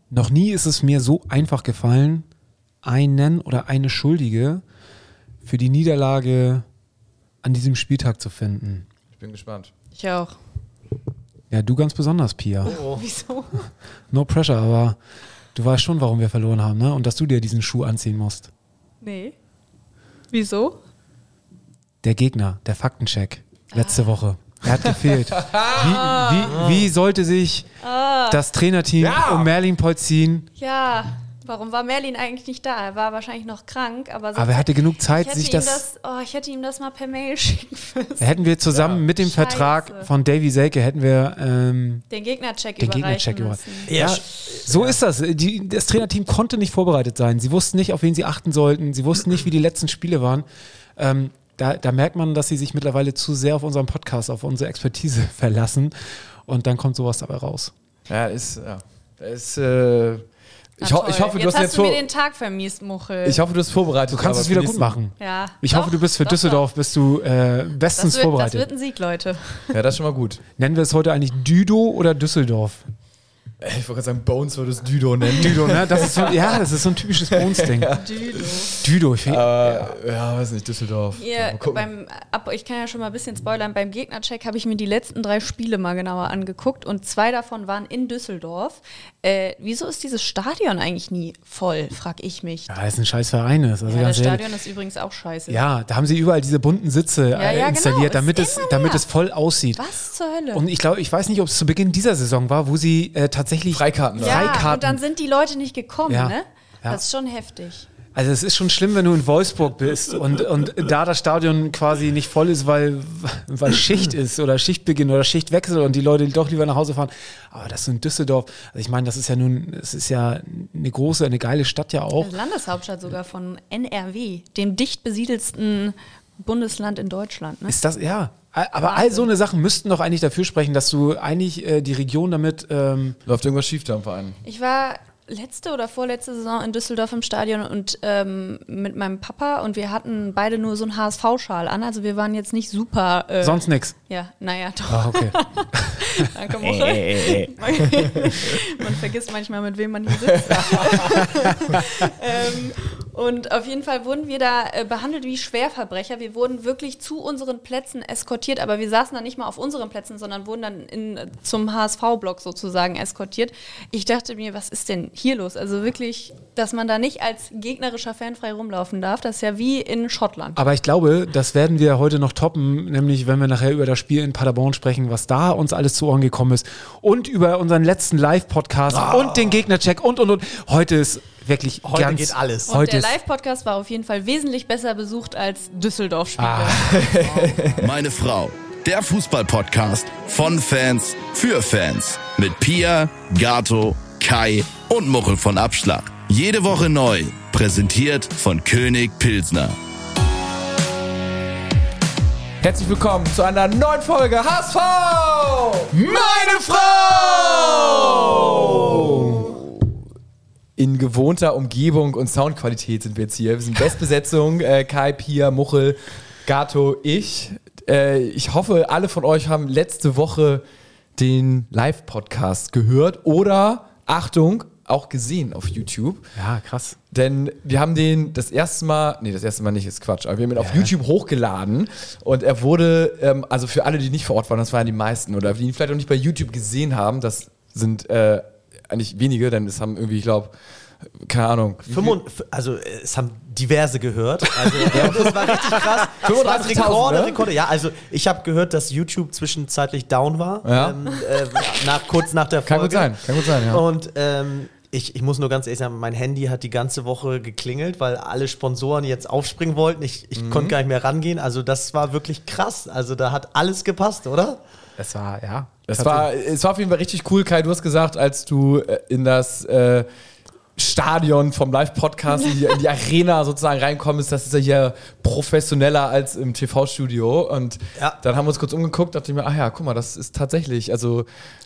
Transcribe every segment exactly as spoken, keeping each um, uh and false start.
Noch nie ist es mir so einfach gefallen, einen oder eine Schuldige für die Niederlage an diesem Spieltag zu finden. Ich bin gespannt. Ich auch. Ja, du ganz besonders, Pia. Oh. Wieso? No pressure, aber du weißt schon, warum wir verloren haben, ne? Und dass du dir diesen Schuh anziehen musst. Nee. Wieso? Der Gegner, der Faktencheck, letzte ah. Woche. Er hat gefehlt. Wie, wie, wie sollte sich ah. das Trainerteam ja. um Merlin Polzin... Ja, warum war Merlin eigentlich nicht da? Er war wahrscheinlich noch krank, aber... Aber er hatte genug Zeit, sich das, das... Oh, ich hätte ihm das mal per Mail schicken müssen. Hätten wir zusammen ja. mit dem Scheiße. Vertrag von Davy Selke, hätten wir... Ähm, den Gegnercheck den überreichen Gegnercheck müssen. Über ja, so ja. ist das. Die, das Trainerteam konnte nicht vorbereitet sein. Sie wussten nicht, auf wen sie achten sollten. Sie wussten nicht, wie die letzten Spiele waren. Ähm, Da, da merkt man, dass sie sich mittlerweile zu sehr auf unseren Podcast, auf unsere Expertise verlassen und dann kommt sowas dabei raus. Ja, ist, ja, ist, äh, ich, ho- ich hoffe, jetzt du hast hast jetzt du mir den Tag vermiest, Muchel. Ich hoffe, du hast vorbereitet. Du kannst es wieder gut machen. Ja. Ich doch, hoffe, du bist für doch, Düsseldorf, doch. bist du äh, bestens das wird, vorbereitet. Das wird ein Sieg, Leute. Ja, das ist schon mal gut. Nennen wir es heute eigentlich Düdo oder Düsseldorf? Ich wollte gerade sagen, Bones würde es Düdo nennen. Düdo, ne? Das ist so, ja, das ist so ein typisches Bones-Ding. Ja. Düdo. Düdo, ich finde. Äh, ja, weiß nicht, Düsseldorf. Hier, beim, ab, ich kann ja schon mal ein bisschen spoilern. Beim Gegnercheck habe ich mir die letzten drei Spiele mal genauer angeguckt und zwei davon waren in Düsseldorf. Äh, wieso ist dieses Stadion eigentlich nie voll, frag ich mich. Ja, weil es ein scheiß Verein ist. Also ja, ganz das ehrlich. Stadion ist übrigens auch scheiße. Ja, da haben sie überall diese bunten Sitze ja, äh, ja, installiert, genau. damit, es, damit es voll aussieht. Was zur Hölle? Und ich glaube, ich weiß nicht, ob es zu Beginn dieser Saison war, wo sie äh, tatsächlich Freikarten ja, Freikarten. und dann sind die Leute nicht gekommen, Ja. ne? Ja. Das ist schon heftig. Also es ist schon schlimm, wenn du in Wolfsburg bist und, und da das Stadion quasi nicht voll ist, weil, weil Schicht ist oder Schichtbeginn oder Schichtwechsel und die Leute doch lieber nach Hause fahren. Aber das ist in Düsseldorf. Also ich meine, das ist ja nun, es ist ja eine große, eine geile Stadt ja auch. Also Landeshauptstadt sogar von N R W, dem dicht besiedelsten Bundesland in Deutschland. Ne? Ist das, ja. Aber all so eine Sachen müssten doch eigentlich dafür sprechen, dass du eigentlich äh, die Region damit... Ähm Läuft irgendwas schief da im Verein? Ich war letzte oder vorletzte Saison in Düsseldorf im Stadion und ähm, mit meinem Papa und wir hatten beide nur so einen H S V-Schal an, also wir waren jetzt nicht super... Äh, Sonst nix? Ja, naja, doch. Ah, okay. Danke, Muchel. Man vergisst manchmal, mit wem man hier sitzt. ähm, und auf jeden Fall wurden wir da äh, behandelt wie Schwerverbrecher. Wir wurden wirklich zu unseren Plätzen eskortiert, aber wir saßen dann nicht mal auf unseren Plätzen, sondern wurden dann in, zum H S V-Block sozusagen eskortiert. Ich dachte mir, was ist denn hier los? Also wirklich, dass man da nicht als gegnerischer Fan frei rumlaufen darf, das ist ja wie in Schottland. Aber ich glaube, das werden wir heute noch toppen, nämlich wenn wir nachher über das Spiel in Paderborn sprechen, was da uns alles zu Ohren gekommen ist und über unseren letzten Live-Podcast oh. und den Gegnercheck und, und, und. Heute ist wirklich heute ganz... geht alles. Und heute der Live-Podcast war auf jeden Fall wesentlich besser besucht als Düsseldorf-Spiele. Ah. Meine Frau, der Fußball-Podcast von Fans für Fans mit Pia, Gato, Kai und Muchel von Abschlag. Jede Woche neu, präsentiert von König Pilsner. Herzlich willkommen zu einer neuen Folge H S V! Meine Frau! In gewohnter Umgebung und Soundqualität sind wir jetzt hier. Wir sind Bestbesetzung, äh, Kai, Pia, Muchel, Gato, ich. Äh, ich hoffe, alle von euch haben letzte Woche den Live-Podcast gehört oder, Achtung, auch gesehen auf YouTube. Ja, krass. Denn wir haben den das erste Mal, nee, das erste Mal nicht, ist Quatsch, aber wir haben ihn auf ja. YouTube hochgeladen und er wurde, ähm, also für alle, die nicht vor Ort waren, das waren die meisten, oder die ihn vielleicht auch nicht bei YouTube gesehen haben, das sind äh, eigentlich wenige, denn es haben irgendwie, ich glaube, keine Ahnung. fünfundfünfzig, also es haben diverse gehört. Also ja, das war richtig krass. fünfunddreißigtausend, Rekorde, ne? Rekorde. Ja, also ich habe gehört, dass YouTube zwischenzeitlich down war. Ja. Ähm, äh, nach, kurz nach der Folge. Kann gut sein, kann gut sein, ja. Und ähm, ich, ich muss nur ganz ehrlich sagen, mein Handy hat die ganze Woche geklingelt, weil alle Sponsoren jetzt aufspringen wollten. Ich, ich mhm. konnte gar nicht mehr rangehen. Also das war wirklich krass. Also da hat alles gepasst, oder? Es war, ja. Es war, es war auf jeden Fall richtig cool, Kai. Du hast gesagt, als du äh, in das äh, Stadion vom Live-Podcast, in die, in die Arena sozusagen reinkommst, das ist ja hier professioneller als im T V-Studio. Und ja. dann haben wir uns kurz umgeguckt, dachte ich mir, ach ja, guck mal, das ist tatsächlich, also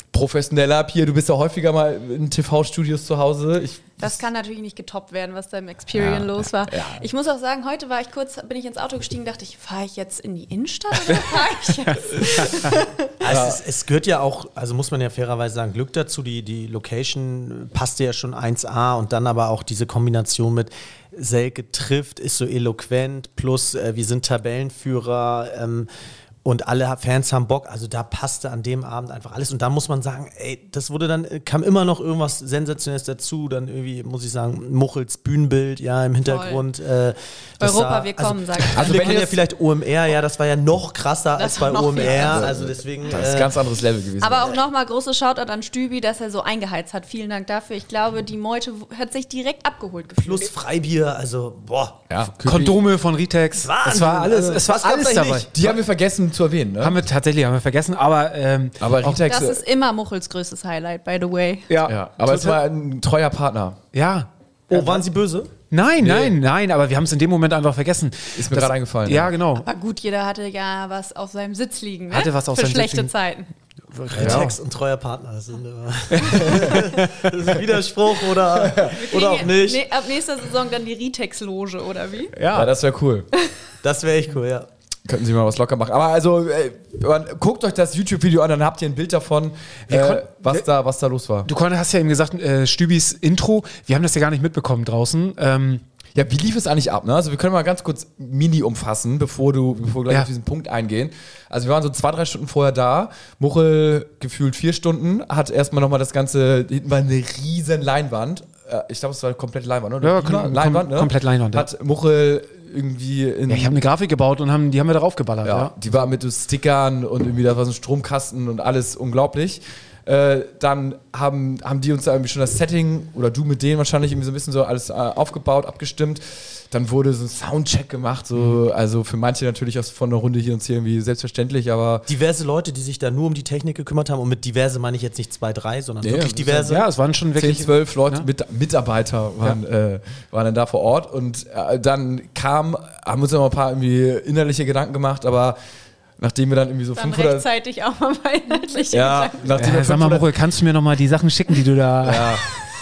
professioneller. Hier, du bist ja häufiger mal in T V-Studios zu Hause. Ich, Das kann natürlich nicht getoppt werden, was da im Experian Ja, los war. ja. Ich muss auch sagen, heute war ich kurz, bin ich ins Auto gestiegen, dachte ich, fahre ich jetzt in die Innenstadt oder fahre ich jetzt? Also es, es gehört ja auch, also muss man ja fairerweise sagen, Glück dazu. Die, die Location passte ja schon eins A und dann aber auch diese Kombination mit Selke trifft, ist so eloquent, plus äh, wir sind Tabellenführer, ähm, und alle Fans haben Bock, also da passte an dem Abend einfach alles. Und da muss man sagen, ey, das wurde dann, kam immer noch irgendwas Sensationelles dazu. Dann irgendwie, muss ich sagen, Muchels Bühnenbild, ja, im Hintergrund. Äh, das Europa, sah, wir kommen, also, sag ich. Also Also wir wenn kennen ja jetzt- vielleicht O M R, ja, das war ja noch krasser Das als bei war noch O M viel R. krasser. Also deswegen. das ist ein äh, ganz anderes Level gewesen. Aber auch nochmal großes Shoutout an Stübi, dass er so eingeheizt hat. Vielen Dank dafür. Ich glaube, die Meute hat sich direkt abgeholt gefühlt. plus Freibier, also boah. ja, Kondome von Ritex. Wahnsinn. Es war alles, Also, es war was gab's alles eigentlich dabei. nicht? Die haben wir vergessen zu erwähnen, ne? Haben wir tatsächlich haben wir vergessen, aber ähm, aber Ritex, Das ist immer Muchels größtes Highlight, by the way. ja, ja, aber es war ein treuer Partner. ja. Oh, waren Sie böse? Nein, nein, nein, aber wir haben es in dem Moment einfach vergessen. Ist mir Das- gerade eingefallen. Ja, genau. Aber gut, jeder hatte ja was auf seinem Sitz liegen, ne? Hatte was auf Für seinem Sitz schlechte liegen. Zeiten. Text und treuer Partner. Das, sind immer das ist ein Widerspruch oder, oder auch nicht. Nee, ab nächster Saison dann die Ritex-Loge, oder wie? Ja, das wäre cool. Das wäre echt cool, ja. Könnten Sie mal was locker machen. Aber also, äh, man, guckt euch das YouTube-Video an, dann habt ihr ein Bild davon, Wir äh, kon- was, wir- da, was da los war. Du kon- hast ja eben gesagt, äh, Stübis Intro, wir haben das ja gar nicht mitbekommen draußen. Ähm, Ja, wie lief es eigentlich ab? Ne? Also wir können mal ganz kurz Mini umfassen, bevor du bevor wir gleich Ja. auf diesen Punkt eingehen. Also wir waren so zwei, drei Stunden vorher da. Muchel gefühlt vier Stunden, hat erstmal nochmal das Ganze, hinten war eine riesen Leinwand. Äh, Ich glaube, es war komplett Leinwand, oder? Ja, Klima- kom- Leinwand, ne? komplett Leinwand, ja. Hat Muchel irgendwie in... ja, ich habe eine Grafik gebaut und haben, die haben wir darauf geballert. Ja, Ja. die war mit so Stickern und irgendwie da war so ein Stromkasten und alles unglaublich. Äh, dann haben, haben die uns da irgendwie schon das Setting, oder du mit denen wahrscheinlich irgendwie so ein bisschen so alles äh, aufgebaut, abgestimmt. Dann wurde so ein Soundcheck gemacht, so, also für manche natürlich aus von der Runde hier uns hier irgendwie selbstverständlich, aber Diverse Leute, die sich da nur um die Technik gekümmert haben. Und mit diverse meine ich jetzt nicht zwei, drei, sondern Nee, wirklich das ist diverse. Ja, es waren schon wirklich. zehn, zwölf Leute, Ja. mit, Mitarbeiter waren, äh, waren dann da vor Ort und äh, dann kam, haben uns noch mal ein paar irgendwie innerliche Gedanken gemacht, aber nachdem wir dann irgendwie so Dann fünfhundert... rechtzeitig auch mal bei inhaltlichen Ja, Gedanken. nachdem Äh, wir sag mal, fünfhundert Muchel, kannst du mir nochmal die Sachen schicken, die du da. Ja,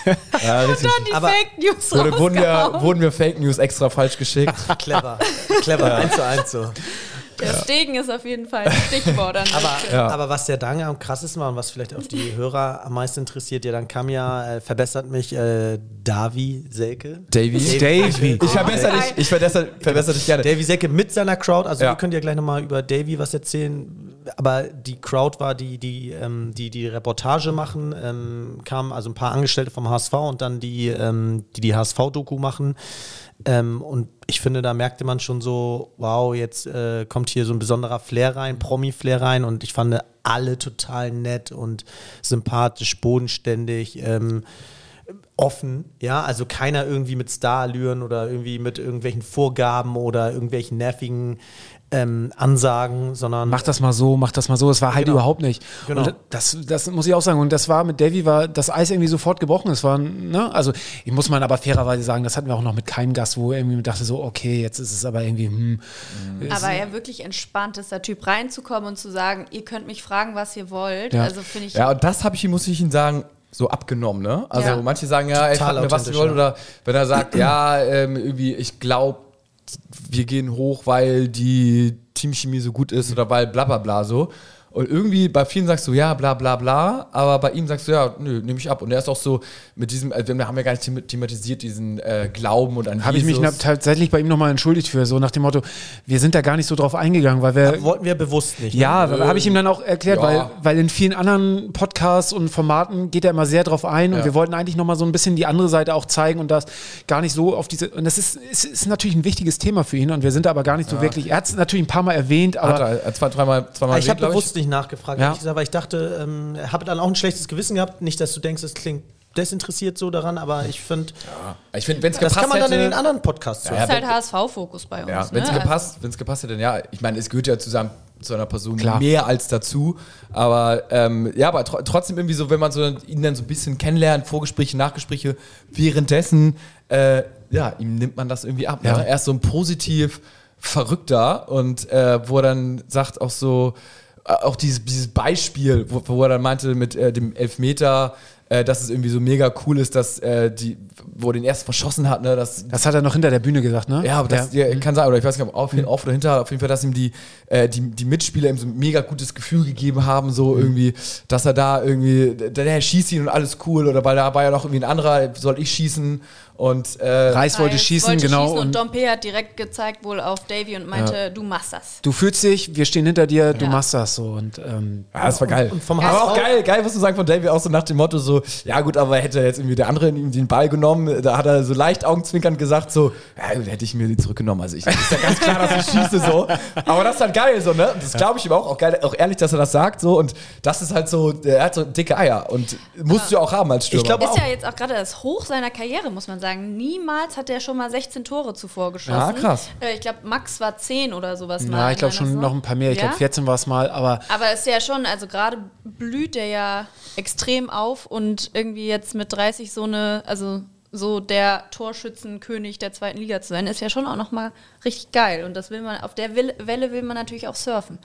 ja richtig. Dann die Aber- Fake News Wurde, wurden, mir, rausgehauen. wurden mir Fake News extra falsch geschickt. Clever. Clever, eins zu eins so. Der Stegen ist auf jeden Fall ein Stichwort an der Aber, Stelle. Ja. aber was der Dank am krassesten war und was vielleicht auch die Hörer am meisten interessiert, ja, dann kam ja, äh, verbessert mich, äh, Davi Selke. Davy. Davy. Ich verbessere dich, ich verbessere, verbessere dich gerne. Davy Selke mit seiner Crowd, also Ja. ihr könnt ja gleich nochmal über Davy was erzählen, aber die Crowd war die, die, ähm, die, die Reportage machen, ähm, kamen also ein paar Angestellte vom H S V und dann die, ähm, die die H S V-Doku machen. Ähm, und ich finde, da merkte man schon so, wow, jetzt äh, kommt hier so ein besonderer Flair rein, Promi-Flair rein und ich fand alle total nett und sympathisch, bodenständig, ähm, offen, ja, also keiner irgendwie mit Starallüren oder irgendwie mit irgendwelchen Vorgaben oder irgendwelchen nervigen ähm, Ansagen, sondern Mach das mal so, mach das mal so. Es war halt Genau. überhaupt nicht. Genau. Und das, das muss ich auch sagen. Und das war mit Davy, war das Eis irgendwie sofort gebrochen. Es war, ne, also ich muss man aber fairerweise sagen, das hatten wir auch noch mit keinem Gast, wo er irgendwie dachte so, okay, jetzt ist es aber irgendwie, hm. Aber er wirklich entspannt ist, der Typ reinzukommen und zu sagen, ihr könnt mich fragen, was ihr wollt. Ja. Also finde ich, Ja, und das habe ich, muss ich Ihnen sagen, so abgenommen, ne? Also Ja. manche sagen, ja, ey, Total frag mir, was Sie authentisch, wollen. ja. Oder wenn er sagt, ja, ähm, irgendwie, ich glaube, wir gehen hoch, weil die Teamchemie so gut ist oder weil bla bla bla so. Und irgendwie bei vielen sagst du, ja, bla bla bla, aber bei ihm sagst du, ja, nö, nehme ich ab. Und er ist auch so mit diesem, also wir haben ja gar nicht thema- thematisiert, diesen äh, Glauben und an Habe ich mich Jesus. na, tatsächlich bei ihm nochmal entschuldigt für, so nach dem Motto, wir sind da gar nicht so drauf eingegangen, weil wir. wollten wir bewusst nicht. Ja, ne? habe ich ihm dann auch erklärt, Ja. weil, weil in vielen anderen Podcasts und Formaten geht er immer sehr drauf ein und Ja. wir wollten eigentlich nochmal so ein bisschen die andere Seite auch zeigen und das gar nicht so auf diese, und das ist, ist, ist natürlich ein wichtiges Thema für ihn und wir sind da aber gar nicht so wirklich, er hat es natürlich ein paar Mal erwähnt, Hat aber er, er zwei, dreimal, zweimal ich habe erwähnt, glaub bewusst nicht nachgefragt, Ja. ehrlich gesagt, weil ich dachte, ähm, habe dann auch ein schlechtes Gewissen gehabt. Nicht, dass du denkst, es klingt desinteressiert so daran, aber ich finde, Ich finde, wenn es das gepasst kann man dann hätte, in den anderen Podcasts Ja, hören. ist halt H S V-Fokus bei uns. Ja, ne? wenn es Also- gepasst, wenn's gepasst hätte, dann ja. Ich meine, es gehört ja zusammen zu einer Person Klar. mehr als dazu. Aber ähm, ja, aber tr trotzdem irgendwie so, wenn man so ihn dann so ein bisschen kennenlernt, Vorgespräche, Nachgespräche, währenddessen, äh, ja, ihm nimmt man das irgendwie ab. Ja. Ne? Er ist so ein positiv Verrückter und äh, wo er dann sagt auch so, auch dieses, dieses Beispiel, wo, wo er dann meinte mit äh, dem Elfmeter, äh, dass es irgendwie so mega cool ist, dass äh, die, wo er den erst verschossen hat, ne, dass Das hat er noch hinter der Bühne gesagt, ne? ja, aber das ja. ja, kann sein, oder ich weiß nicht, ob auf, auf oder hinter, auf jeden Fall, dass ihm die, äh, die, die Mitspieler ihm so ein mega gutes Gefühl gegeben haben, so mhm. irgendwie, dass er da irgendwie, der, der schießt ihn und alles cool, oder weil da war ja noch irgendwie ein anderer, soll ich schießen und äh, Reis wollte schießen, wollte genau. Schießen und, und Dompe hat direkt gezeigt wohl auf Davy und meinte, ja. du machst das. Du fühlst dich, wir stehen hinter dir, du Ja. machst das so. Und, ähm, ja, das war geil. Und vom aber H S V auch geil, geil, musst du sagen, von Davy auch so nach dem Motto so, ja gut, aber hätte jetzt irgendwie der andere ihm den Ball genommen, da hat er so leicht augenzwinkernd gesagt so, ja gut, hätte ich mir den zurückgenommen, also ich, ist ja ganz klar, dass ich schieße so, aber das ist halt geil so, ne, das glaube ich ihm auch, auch geil, auch ehrlich, dass er das sagt so und das ist halt so, er hat so dicke Eier und musst du ja auch haben als Stürmer. Ich glaube Ist auch. ja jetzt auch gerade das Hoch seiner Karriere, muss man sagen. Niemals hat er schon mal sechzehn Tore zuvor geschossen. Ja, krass. Äh, ich glaube, Max war zehn oder sowas mal. ja, ich in glaube einer schon Saison. noch ein paar mehr, ich Ja? glaube vierzehn war es mal, aber Aber ist ja schon, also gerade blüht er ja extrem auf und irgendwie jetzt mit dreißig so eine, also so der Torschützenkönig der zweiten Liga zu sein, ist ja schon auch nochmal richtig geil. Und das will man, auf der Will- Welle will man natürlich auch surfen.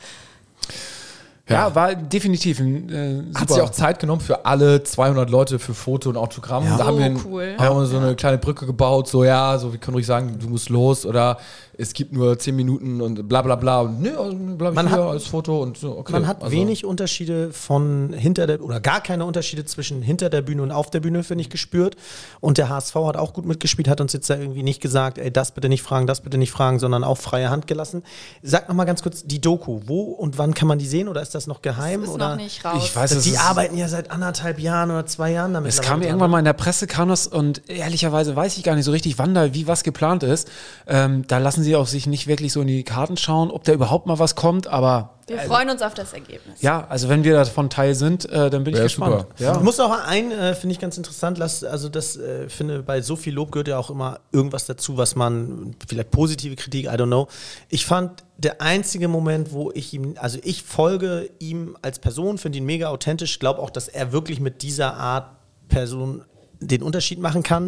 ja, war definitiv ein äh, super. Hat sich auch Zeit genommen für alle zweihundert Leute für Foto und Autogramm. Ja. Da haben wir, So ein, cool. haben wir so eine kleine Brücke gebaut, so ja, so wir können ruhig sagen, du musst los oder es gibt nur zehn Minuten und bla bla bla. Und nö, also bleib Man ich hier hat- als Foto und so, okay. Man hat also, wenig Unterschiede von hinter der, oder gar keine Unterschiede zwischen hinter der Bühne und auf der Bühne, finde ich, gespürt. Und der H S V hat auch gut mitgespielt, hat uns jetzt da irgendwie nicht gesagt, ey, das bitte nicht fragen, das bitte nicht fragen, sondern auch freie Hand gelassen. Sag noch mal ganz kurz, die Doku, wo und wann kann man die sehen oder ist das noch geheim? Ist oder? noch nicht raus. Ich weiß es Die ist, arbeiten ja seit anderthalb Jahren oder zwei Jahren damit. Es kam irgendwann mal in der Presse, kam das und ehrlicherweise weiß ich gar nicht so richtig, wann da wie was geplant ist. Ähm, da lassen sie auch sich nicht wirklich so in die Karten schauen, ob da überhaupt mal was kommt, aber Wir freuen uns auf das Ergebnis. ja, also wenn wir davon Teil sind, äh, dann bin ich Ja, gespannt. super. Ja. Ich muss auch ein, äh, finde ich ganz interessant, lass, also das äh, finde, bei so viel Lob gehört ja auch immer irgendwas dazu, was man, vielleicht positive Kritik, I don't know. Ich fand, der einzige Moment, wo ich ihm, also ich folge ihm als Person, finde ihn mega authentisch, glaube auch, dass er wirklich mit dieser Art Person den Unterschied machen kann.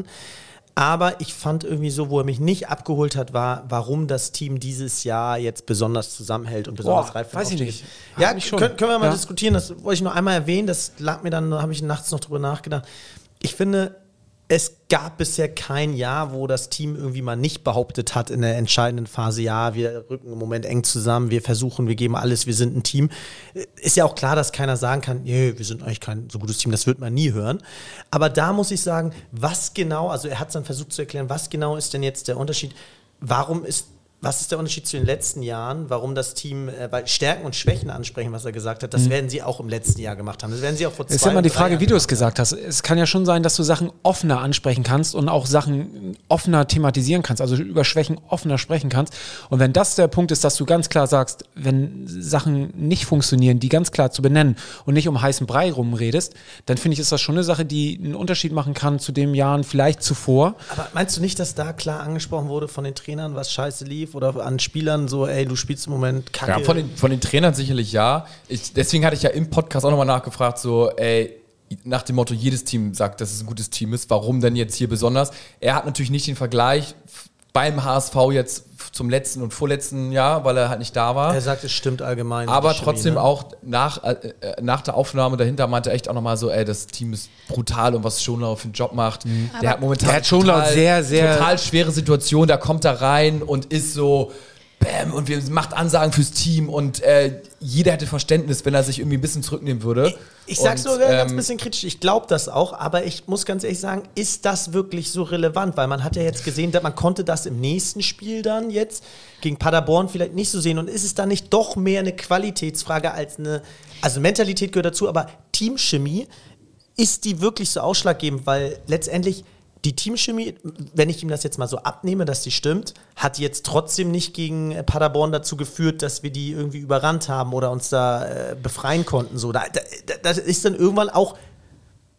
Aber ich fand irgendwie so, wo er mich nicht abgeholt hat, war, warum das Team dieses Jahr jetzt besonders zusammenhält und besonders Boah, reif für den weiß ich Aufstieg nicht. ist. Ja, Hat mich schon. können, können wir mal Ja. diskutieren, das wollte ich nur einmal erwähnen, das lag mir dann, habe ich nachts noch drüber nachgedacht. Ich finde, es gab bisher kein Jahr, wo das Team irgendwie mal nicht behauptet hat in der entscheidenden Phase, ja, wir rücken im Moment eng zusammen, wir versuchen, wir geben alles, wir sind ein Team. Ist ja auch klar, dass keiner sagen kann, nee, wir sind eigentlich kein so gutes Team, das wird man nie hören. Aber da muss ich sagen, was genau, also er hat es dann versucht zu erklären, was genau ist denn jetzt der Unterschied, warum ist Was ist der Unterschied zu den letzten Jahren? Warum das Team, äh, weil Stärken und Schwächen ansprechen, was er gesagt hat, das Mhm. werden sie auch im letzten Jahr gemacht haben. Das werden sie auch vor zwei Es ist ja immer die und drei Frage, Jahren wie du es gemacht gesagt hast. Es kann ja schon sein, dass du Sachen offener ansprechen kannst und auch Sachen offener thematisieren kannst, also über Schwächen offener sprechen kannst. Und wenn das der Punkt ist, dass du ganz klar sagst, wenn Sachen nicht funktionieren, die ganz klar zu benennen und nicht um heißen Brei rumredest, dann finde ich, ist das schon eine Sache, die einen Unterschied machen kann zu den Jahren vielleicht zuvor. Aber meinst du nicht, dass da klar angesprochen wurde von den Trainern, was scheiße lief oder an Spielern so, ey, du spielst im Moment kacke? Ja, von den, von den Trainern sicherlich ja. Ich, deswegen hatte ich ja im Podcast auch nochmal nachgefragt, so, ey, nach dem Motto, jedes Team sagt, dass es ein gutes Team ist, warum denn jetzt hier besonders? Er hat natürlich nicht den Vergleich beim H S V jetzt zum letzten und vorletzten Jahr, weil er halt nicht da war. Er sagt, es stimmt allgemein. Aber die Chemie, trotzdem ne? auch nach, äh, nach der Aufnahme dahinter meinte er echt auch nochmal so, ey, das Team ist brutal und was Schonlau für einen Job macht. Mhm. Der hat momentan Der hat Schonlau total, sehr, sehr- total schwere Situation, da kommt er rein und ist so bam und wir macht Ansagen fürs Team und äh, jeder hätte Verständnis, wenn er sich irgendwie ein bisschen zurücknehmen würde. Ich sag's Und, sogar ganz ähm, bisschen kritisch, ich glaube das auch, aber ich muss ganz ehrlich sagen, ist das wirklich so relevant? Weil man hat ja jetzt gesehen, dass man konnte das im nächsten Spiel dann jetzt gegen Paderborn vielleicht nicht so sehen. Und ist es dann nicht doch mehr eine Qualitätsfrage als eine, also Mentalität gehört dazu, aber Teamchemie, ist die wirklich so ausschlaggebend? Weil letztendlich die Teamchemie, wenn ich ihm das jetzt mal so abnehme, dass die stimmt, hat jetzt trotzdem nicht gegen Paderborn dazu geführt, dass wir die irgendwie überrannt haben oder uns da äh, befreien konnten. So, da, da, das ist dann irgendwann auch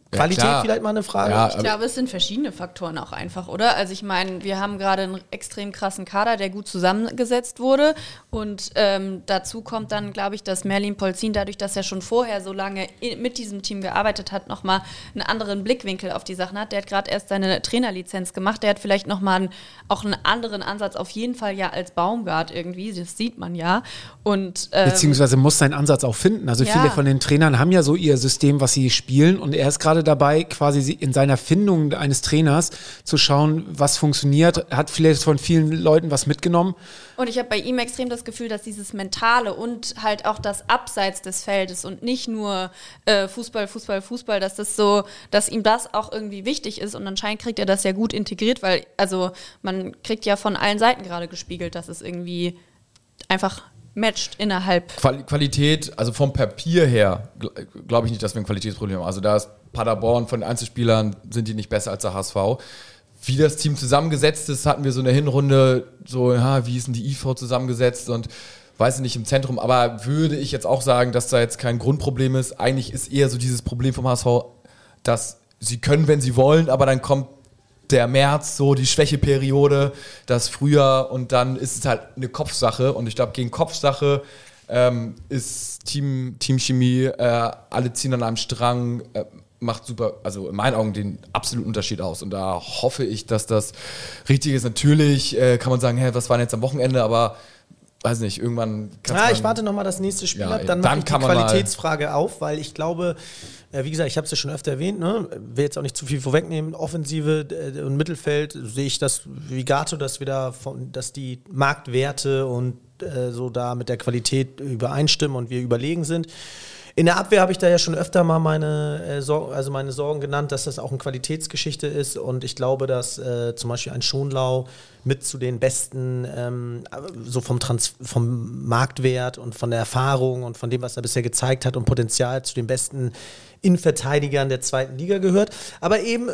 Qualität klar. vielleicht mal eine Frage. Ja, Ich glaube, es sind verschiedene Faktoren auch einfach, oder? Also ich meine, wir haben gerade einen extrem krassen Kader, der gut zusammengesetzt wurde und ähm, dazu kommt dann, glaube ich, dass Merlin Polzin, dadurch, dass er schon vorher so lange in, mit diesem Team gearbeitet hat, nochmal einen anderen Blickwinkel auf die Sachen hat. Der hat gerade erst seine Trainerlizenz gemacht, der hat vielleicht nochmal einen, auch einen anderen Ansatz, auf jeden Fall ja als Baumgart irgendwie, das sieht man ja. Und, ähm, Beziehungsweise muss seinen Ansatz auch finden. Also Ja. viele von den Trainern haben ja so ihr System, was sie spielen und er ist gerade dabei, quasi in seiner Findung eines Trainers zu schauen, was funktioniert. Hat vielleicht von vielen Leuten was mitgenommen. Und ich habe bei ihm extrem das Gefühl, dass dieses Mentale und halt auch das Abseits des Feldes und nicht nur äh, Fußball, Fußball, Fußball, dass das so, dass ihm das auch irgendwie wichtig ist und anscheinend kriegt er das ja gut integriert, weil also man kriegt ja von allen Seiten gerade gespiegelt, dass es irgendwie einfach matcht innerhalb. Quali- Qualität, also vom Papier her, gl- glaube ich nicht, dass wir ein Qualitätsproblem haben. Also da ist Paderborn von den Einzelspielern, sind die nicht besser als der H S V. Wie das Team zusammengesetzt ist, hatten wir so in der Hinrunde so, ja, wie ist denn die I V zusammengesetzt und weiß ich nicht, im Zentrum. Aber würde ich jetzt auch sagen, dass da jetzt kein Grundproblem ist. Eigentlich ist eher so dieses Problem vom H S V, dass sie können, wenn sie wollen, aber dann kommt der März, so die Schwächeperiode, das Frühjahr und dann ist es halt eine Kopfsache und ich glaube, gegen Kopfsache ähm, ist Team, Teamchemie, äh, alle ziehen an einem Strang, äh, macht super, also in meinen Augen den absoluten Unterschied aus und da hoffe ich, dass das richtig ist. Natürlich äh, kann man sagen, hey, was war denn jetzt am Wochenende, aber weiß nicht, irgendwann kann Ja, ich warte nochmal das nächste Spiel Ja, ab, dann, dann mache ich die kann man mal- Qualitätsfrage auf, weil ich glaube, äh, wie gesagt, ich habe es ja schon öfter erwähnt, ne? Will jetzt auch nicht zu viel vorwegnehmen, Offensive äh, und Mittelfeld sehe ich das wie Gato, dass wir da von, dass die Marktwerte und äh, so da mit der Qualität übereinstimmen und wir überlegen sind. In der Abwehr habe ich da ja schon öfter mal meine, äh, Sorgen, also meine Sorgen genannt, dass das auch eine Qualitätsgeschichte ist und ich glaube, dass äh, zum Beispiel ein Schonlau mit zu den besten, ähm, so vom, Trans- vom Marktwert und von der Erfahrung und von dem, was er bisher gezeigt hat und Potenzial zu den besten Innenverteidigern der zweiten Liga gehört, aber eben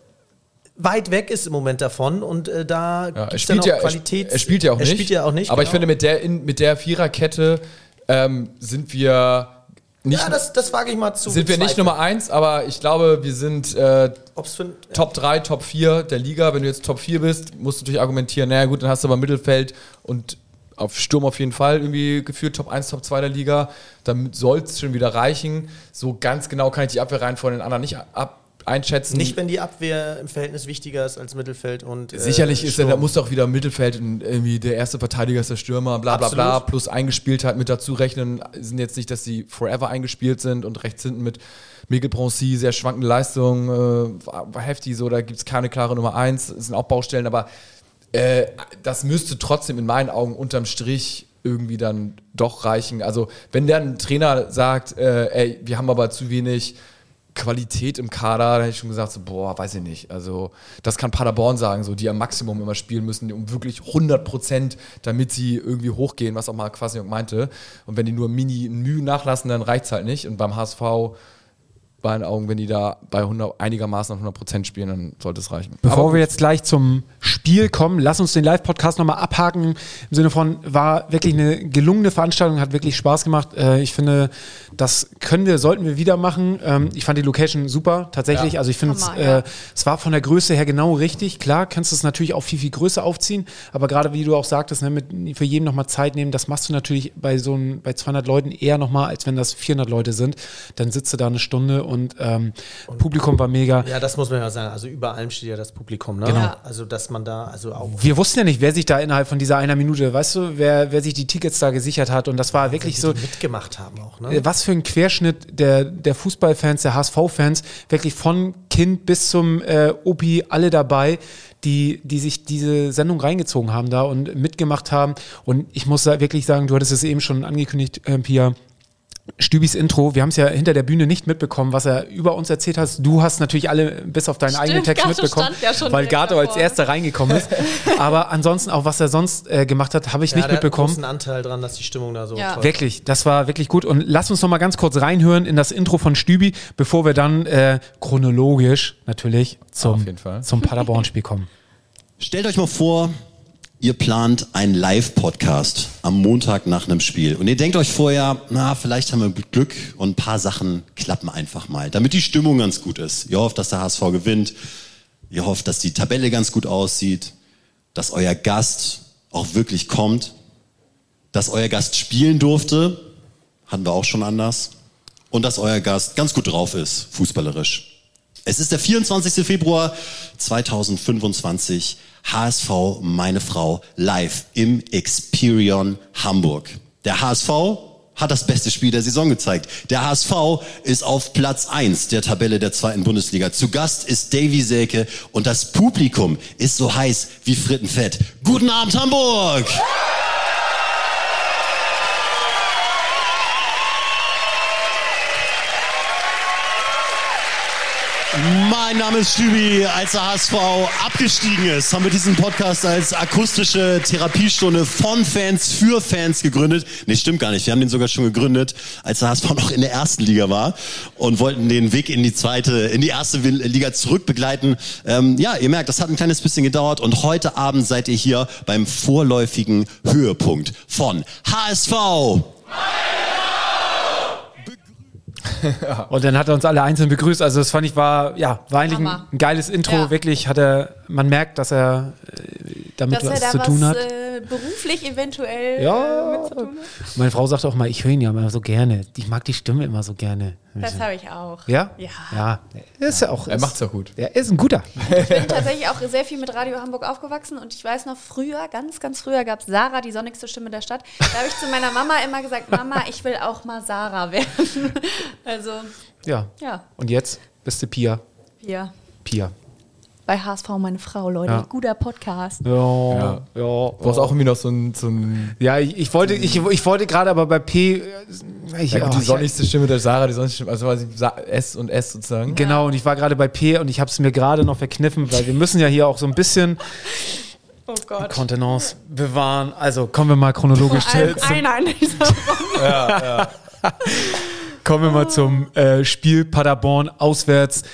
weit weg ist im Moment davon und äh, da Ja, er, gibt's dann spielt auch ja, Qualität. er spielt ja auch er nicht. Spielt ja auch nicht, aber ich genau. finde, mit der, in, mit der Viererkette ähm, sind wir nicht, Ja, das, das wage ich mal zu sind wir nicht bezweifeln. Nummer eins, aber ich glaube, wir sind äh, Ob's für, ja. Top drei, Top vier der Liga. Wenn du jetzt Top vier bist, musst du natürlich argumentieren, naja gut, dann hast du aber Mittelfeld und auf Sturm auf jeden Fall irgendwie geführt Top eins, Top zwei der Liga. Dann soll es schon wieder reichen. So ganz genau kann ich die Abwehrreihen von den anderen nicht ab einschätzen. Nicht, wenn die Abwehr im Verhältnis wichtiger ist als Mittelfeld und äh, Sicherlich ist Sturm. er, da muss doch wieder Mittelfeld und irgendwie der erste Verteidiger ist der Stürmer, bla bla bla, Absolut. plus Eingespieltheit mit dazu rechnen. Sind jetzt nicht, dass die forever eingespielt sind und rechts hinten mit Miguel Broncy, sehr schwankende Leistung, äh, war, war heftig so, da gibt es keine klare Nummer eins, es sind auch Baustellen, aber äh, das müsste trotzdem in meinen Augen unterm Strich irgendwie dann doch reichen. Also wenn der ein Trainer sagt, äh, ey, wir haben aber zu wenig Qualität im Kader, da hätte ich schon gesagt, so, boah, weiß ich nicht. Also das kann Paderborn sagen, so, die am Maximum immer spielen müssen, um wirklich hundert Prozent, damit sie irgendwie hochgehen, was auch mal Kwasniok meinte. Und wenn die nur Mini Mühe nachlassen, dann reicht es halt nicht. Und beim H S V, bei meinen Augen, wenn die da bei hundert, einigermaßen hundert Prozent spielen, dann sollte es reichen. Bevor Aber wir jetzt gleich zum Spiel kommen, lass uns den Live-Podcast nochmal abhaken. Im Sinne von, war wirklich eine gelungene Veranstaltung, hat wirklich Spaß gemacht. Äh, ich finde, das können wir, sollten wir wieder machen. Ähm, ich fand die Location super, tatsächlich. Ja. Also ich finde, Hammer, äh, ja. es war von der Größe her genau richtig. Klar, kannst du es natürlich auch viel, viel größer aufziehen. Aber gerade wie du auch sagtest, ne, mit, für jeden nochmal Zeit nehmen, das machst du natürlich bei so ein, bei zweihundert Leuten eher nochmal, als wenn das vierhundert Leute sind. Dann sitzt du da eine Stunde und ähm, Publikum war mega. Ja, das muss man ja sagen. Also über allem steht ja das Publikum, ne? Genau. Also dass man da, also auch Wir wussten ja nicht, wer sich da innerhalb von dieser einer Minute, weißt du, wer, wer sich die Tickets da gesichert hat. Und das war wirklich die so, die mitgemacht haben auch, ne? äh, was für ein Querschnitt der, der Fußballfans, der H S V-Fans, wirklich von Kind bis zum äh, Opi, alle dabei, die, die sich diese Sendung reingezogen haben da und mitgemacht haben. Und ich muss da wirklich sagen, du hattest es eben schon angekündigt, äh, Pia, Stübis Intro, wir haben es ja hinter der Bühne nicht mitbekommen, was er über uns erzählt hat. Du hast natürlich alle bis auf deinen Stimmt, eigenen Text Gato mitbekommen, stand ja schon weil direkt Gato als davor. erster reingekommen ist. Aber ansonsten auch, was er sonst äh, gemacht hat, habe ich ja, nicht der hat einen mitbekommen. großen Anteil dran, dass die Stimmung da so Ja. toll Wirklich, das war wirklich gut. Und lass uns noch mal ganz kurz reinhören in das Intro von Stübi, bevor wir dann äh, chronologisch natürlich Auf zum, jeden Fall. zum Paderborn-Spiel kommen. Stellt euch mal vor, Ihr plant einen Live-Podcast am Montag nach einem Spiel. Und ihr denkt euch vorher, na, vielleicht haben wir Glück und ein paar Sachen klappen einfach mal, damit die Stimmung ganz gut ist. Ihr hofft, dass der H S V gewinnt. Ihr hofft, dass die Tabelle ganz gut aussieht. Dass euer Gast auch wirklich kommt. Dass euer Gast spielen durfte. Hatten wir auch schon anders. Und dass euer Gast ganz gut drauf ist, fußballerisch. Es ist der vierundzwanzigster Februar zweitausendfünfundzwanzig. H S V, meine Frau, live im Experion Hamburg. Der H S V hat das beste Spiel der Saison gezeigt. Der H S V ist auf Platz eins der Tabelle der zweiten Bundesliga. Zu Gast ist Davy Selke und das Publikum ist so heiß wie Frittenfett. Guten Abend, Hamburg! Mein Name ist Stübi. Als der H S V abgestiegen ist, haben wir diesen Podcast als akustische Therapiestunde von Fans für Fans gegründet. Nee, stimmt gar nicht. Wir haben den sogar schon gegründet, als der H S V noch in der ersten Liga war und wollten den Weg in die zweite, in die erste Liga zurückbegleiten. Ähm, ja, ihr merkt, das hat ein kleines bisschen gedauert und heute Abend seid ihr hier beim vorläufigen Höhepunkt von H S V. Und dann hat er uns alle einzeln begrüßt. Also das fand ich war, ja, war eigentlich ein, ein geiles Intro. Ja. Wirklich hat er, man merkt, dass er äh, damit Dass was er da zu was, tun hat. Äh, beruflich eventuell Ja. äh, mit zu tun hat. Meine Frau sagt auch mal, ich höre ihn ja immer so gerne. Ich mag die Stimme immer so gerne. Das habe ich auch. Ja? Ja. Ja. Er ist ja auch. Er macht's auch gut. Er ist ein guter. Ich bin tatsächlich auch sehr viel mit Radio Hamburg aufgewachsen und ich weiß noch, früher, ganz, ganz früher gab es Sarah, die sonnigste Stimme der Stadt. Da habe ich zu meiner Mama immer gesagt, Mama, ich will auch mal Sarah werden. Also, Ja. ja, Und jetzt bist du Pia. hier Pia. bei H S V meine Frau, Leute. Ja. Guter Podcast. Ja. Ja. ja. Du brauchst auch irgendwie noch so ein, so ein Ja, ich, ich wollte, ich, ich wollte gerade aber bei P. äh, Ich, ja, gut, oh, die ich- sonnigste Stimme der Sarah, die sonnigste Stimme, also quasi Sa- S und S sozusagen. Genau, und ich war gerade bei P und ich habe es mir gerade noch verkniffen, weil wir müssen ja hier auch so ein bisschen Oh Gott. Kontenance bewahren. Also kommen wir mal chronologisch Vor allem zum, einer in dieser Runde. kommen wir mal zum äh, Spiel Paderborn auswärts.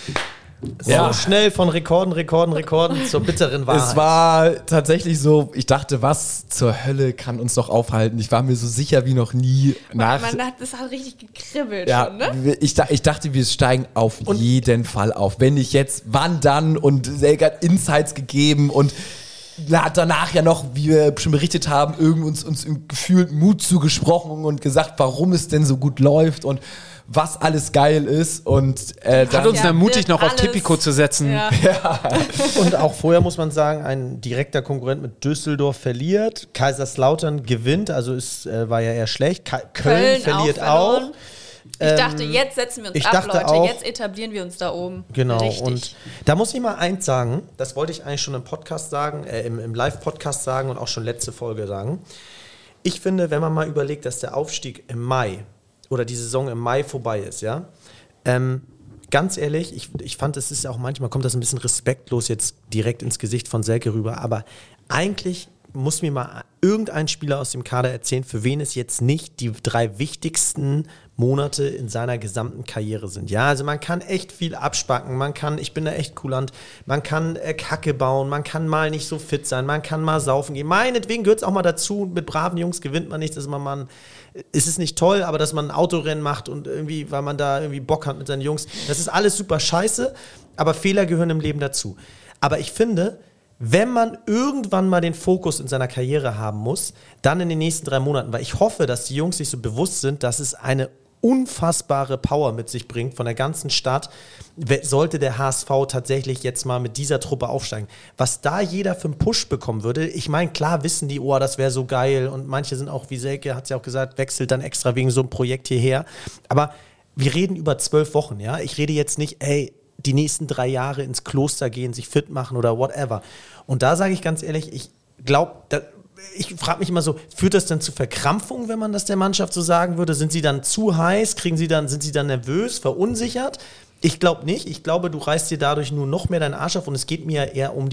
So Ja. schnell von Rekorden, Rekorden, Rekorden zur bitteren Wahrheit. Es war tatsächlich so, ich dachte, was zur Hölle kann uns noch aufhalten? Ich war mir so sicher wie noch nie nach. Man hat, das hat richtig gekribbelt Ja, schon, ne? wir- ich, da- ich dachte, wir steigen auf jeden Fall auf. Wenn nicht jetzt, wann dann? Und Selke hat Insights gegeben und hat danach ja noch, wie wir schon berichtet haben, irgend uns, uns gefühlt Mut zugesprochen und gesagt, warum es denn so gut läuft und was alles geil ist. Und äh, Hat dann, uns Ja, dann mutig wird noch auf alles- Tipico zu setzen. Ja. Und auch vorher muss man sagen, ein direkter Konkurrent mit Düsseldorf verliert, Kaiserslautern gewinnt, also es äh, war ja eher schlecht. Ka Köln, Köln verliert auch auch. verloren. Ich dachte, jetzt setzen wir uns ich ab, dachte Leute. auch- Jetzt etablieren wir uns da oben. Genau, Richtig. und da muss ich mal eins sagen, das wollte ich eigentlich schon im Podcast sagen, äh, im, im Live-Podcast sagen und auch schon letzte Folge sagen. Ich finde, wenn man mal überlegt, dass der Aufstieg im Mai oder die Saison im Mai vorbei ist, ja, ähm, ganz ehrlich, ich, ich fand, es ist auch manchmal, kommt das ein bisschen respektlos jetzt direkt ins Gesicht von Selke rüber, aber eigentlich muss mir mal irgendein Spieler aus dem Kader erzählen, für wen es jetzt nicht die drei wichtigsten Monate in seiner gesamten Karriere sind. Ja, also man kann echt viel abspacken, man kann, ich bin da echt kulant, man kann äh, Kacke bauen, man kann mal nicht so fit sein, man kann mal saufen gehen. Meinetwegen gehört es auch mal dazu, mit braven Jungs gewinnt man nichts, dass man mal, ist es nicht toll, aber dass man ein Autorennen macht und irgendwie, weil man da irgendwie Bock hat mit seinen Jungs, das ist alles super scheiße, aber Fehler gehören im Leben dazu. Aber ich finde, wenn man irgendwann mal den Fokus in seiner Karriere haben muss, dann in den nächsten drei Monaten, weil ich hoffe, dass die Jungs sich so bewusst sind, dass es eine unfassbare Power mit sich bringt von der ganzen Stadt, sollte der H S V tatsächlich jetzt mal mit dieser Truppe aufsteigen. Was da jeder für einen Push bekommen würde, ich meine, klar wissen die, oh, das wäre so geil und manche sind auch, wie Selke hat es ja auch gesagt, wechselt dann extra wegen so einem Projekt hierher, aber wir reden über zwölf Wochen, ja, ich rede jetzt nicht, ey, die nächsten drei Jahre ins Kloster gehen, sich fit machen oder whatever. Und da sage ich ganz ehrlich, ich glaube, ich frage mich immer so, führt das dann zu Verkrampfung, wenn man das der Mannschaft so sagen würde? Sind sie dann zu heiß? Kriegen sie dann, sind sie dann nervös, verunsichert? Ich glaube nicht. Ich glaube, du reißt dir dadurch nur noch mehr deinen Arsch auf und es geht mir eher um die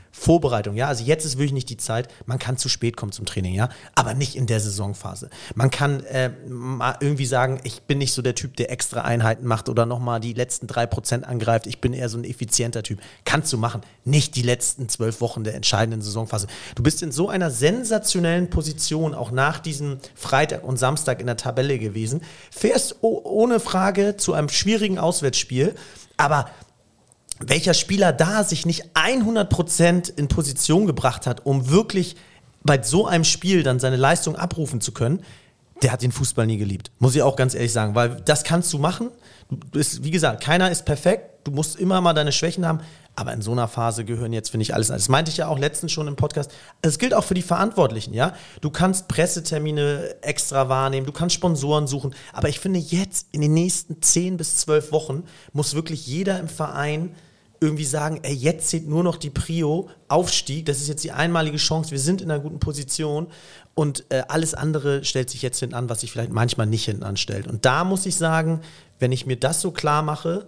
Vorbereitung, ja, also jetzt ist wirklich nicht die Zeit, man kann zu spät kommen zum Training, ja, aber nicht in der Saisonphase. Man kann äh, mal irgendwie sagen, ich bin nicht so der Typ, der extra Einheiten macht oder nochmal die letzten drei Prozent angreift, ich bin eher so ein effizienter Typ. Kannst du machen, nicht die letzten zwölf Wochen der entscheidenden Saisonphase. Du bist in so einer sensationellen Position, auch nach diesem Freitag und Samstag in der Tabelle gewesen, fährst oh, ohne Frage zu einem schwierigen Auswärtsspiel, aber welcher Spieler da sich nicht hundert Prozent in Position gebracht hat, um wirklich bei so einem Spiel dann seine Leistung abrufen zu können, der hat den Fußball nie geliebt. Muss ich auch ganz ehrlich sagen, weil das kannst du machen. Du bist, wie gesagt, keiner ist perfekt. Du musst immer mal deine Schwächen haben. Aber in so einer Phase gehören jetzt, finde ich, alles. Das meinte ich ja auch letztens schon im Podcast. Es gilt auch für die Verantwortlichen, ja. Du kannst Pressetermine extra wahrnehmen, du kannst Sponsoren suchen. Aber ich finde, jetzt in den nächsten zehn bis zwölf Wochen muss wirklich jeder im Verein irgendwie sagen, ey, jetzt zählt nur noch die Prio, Aufstieg, das ist jetzt die einmalige Chance, wir sind in einer guten Position und äh, alles andere stellt sich jetzt hinten an, was sich vielleicht manchmal nicht hinten anstellt. Und da muss ich sagen, wenn ich mir das so klar mache,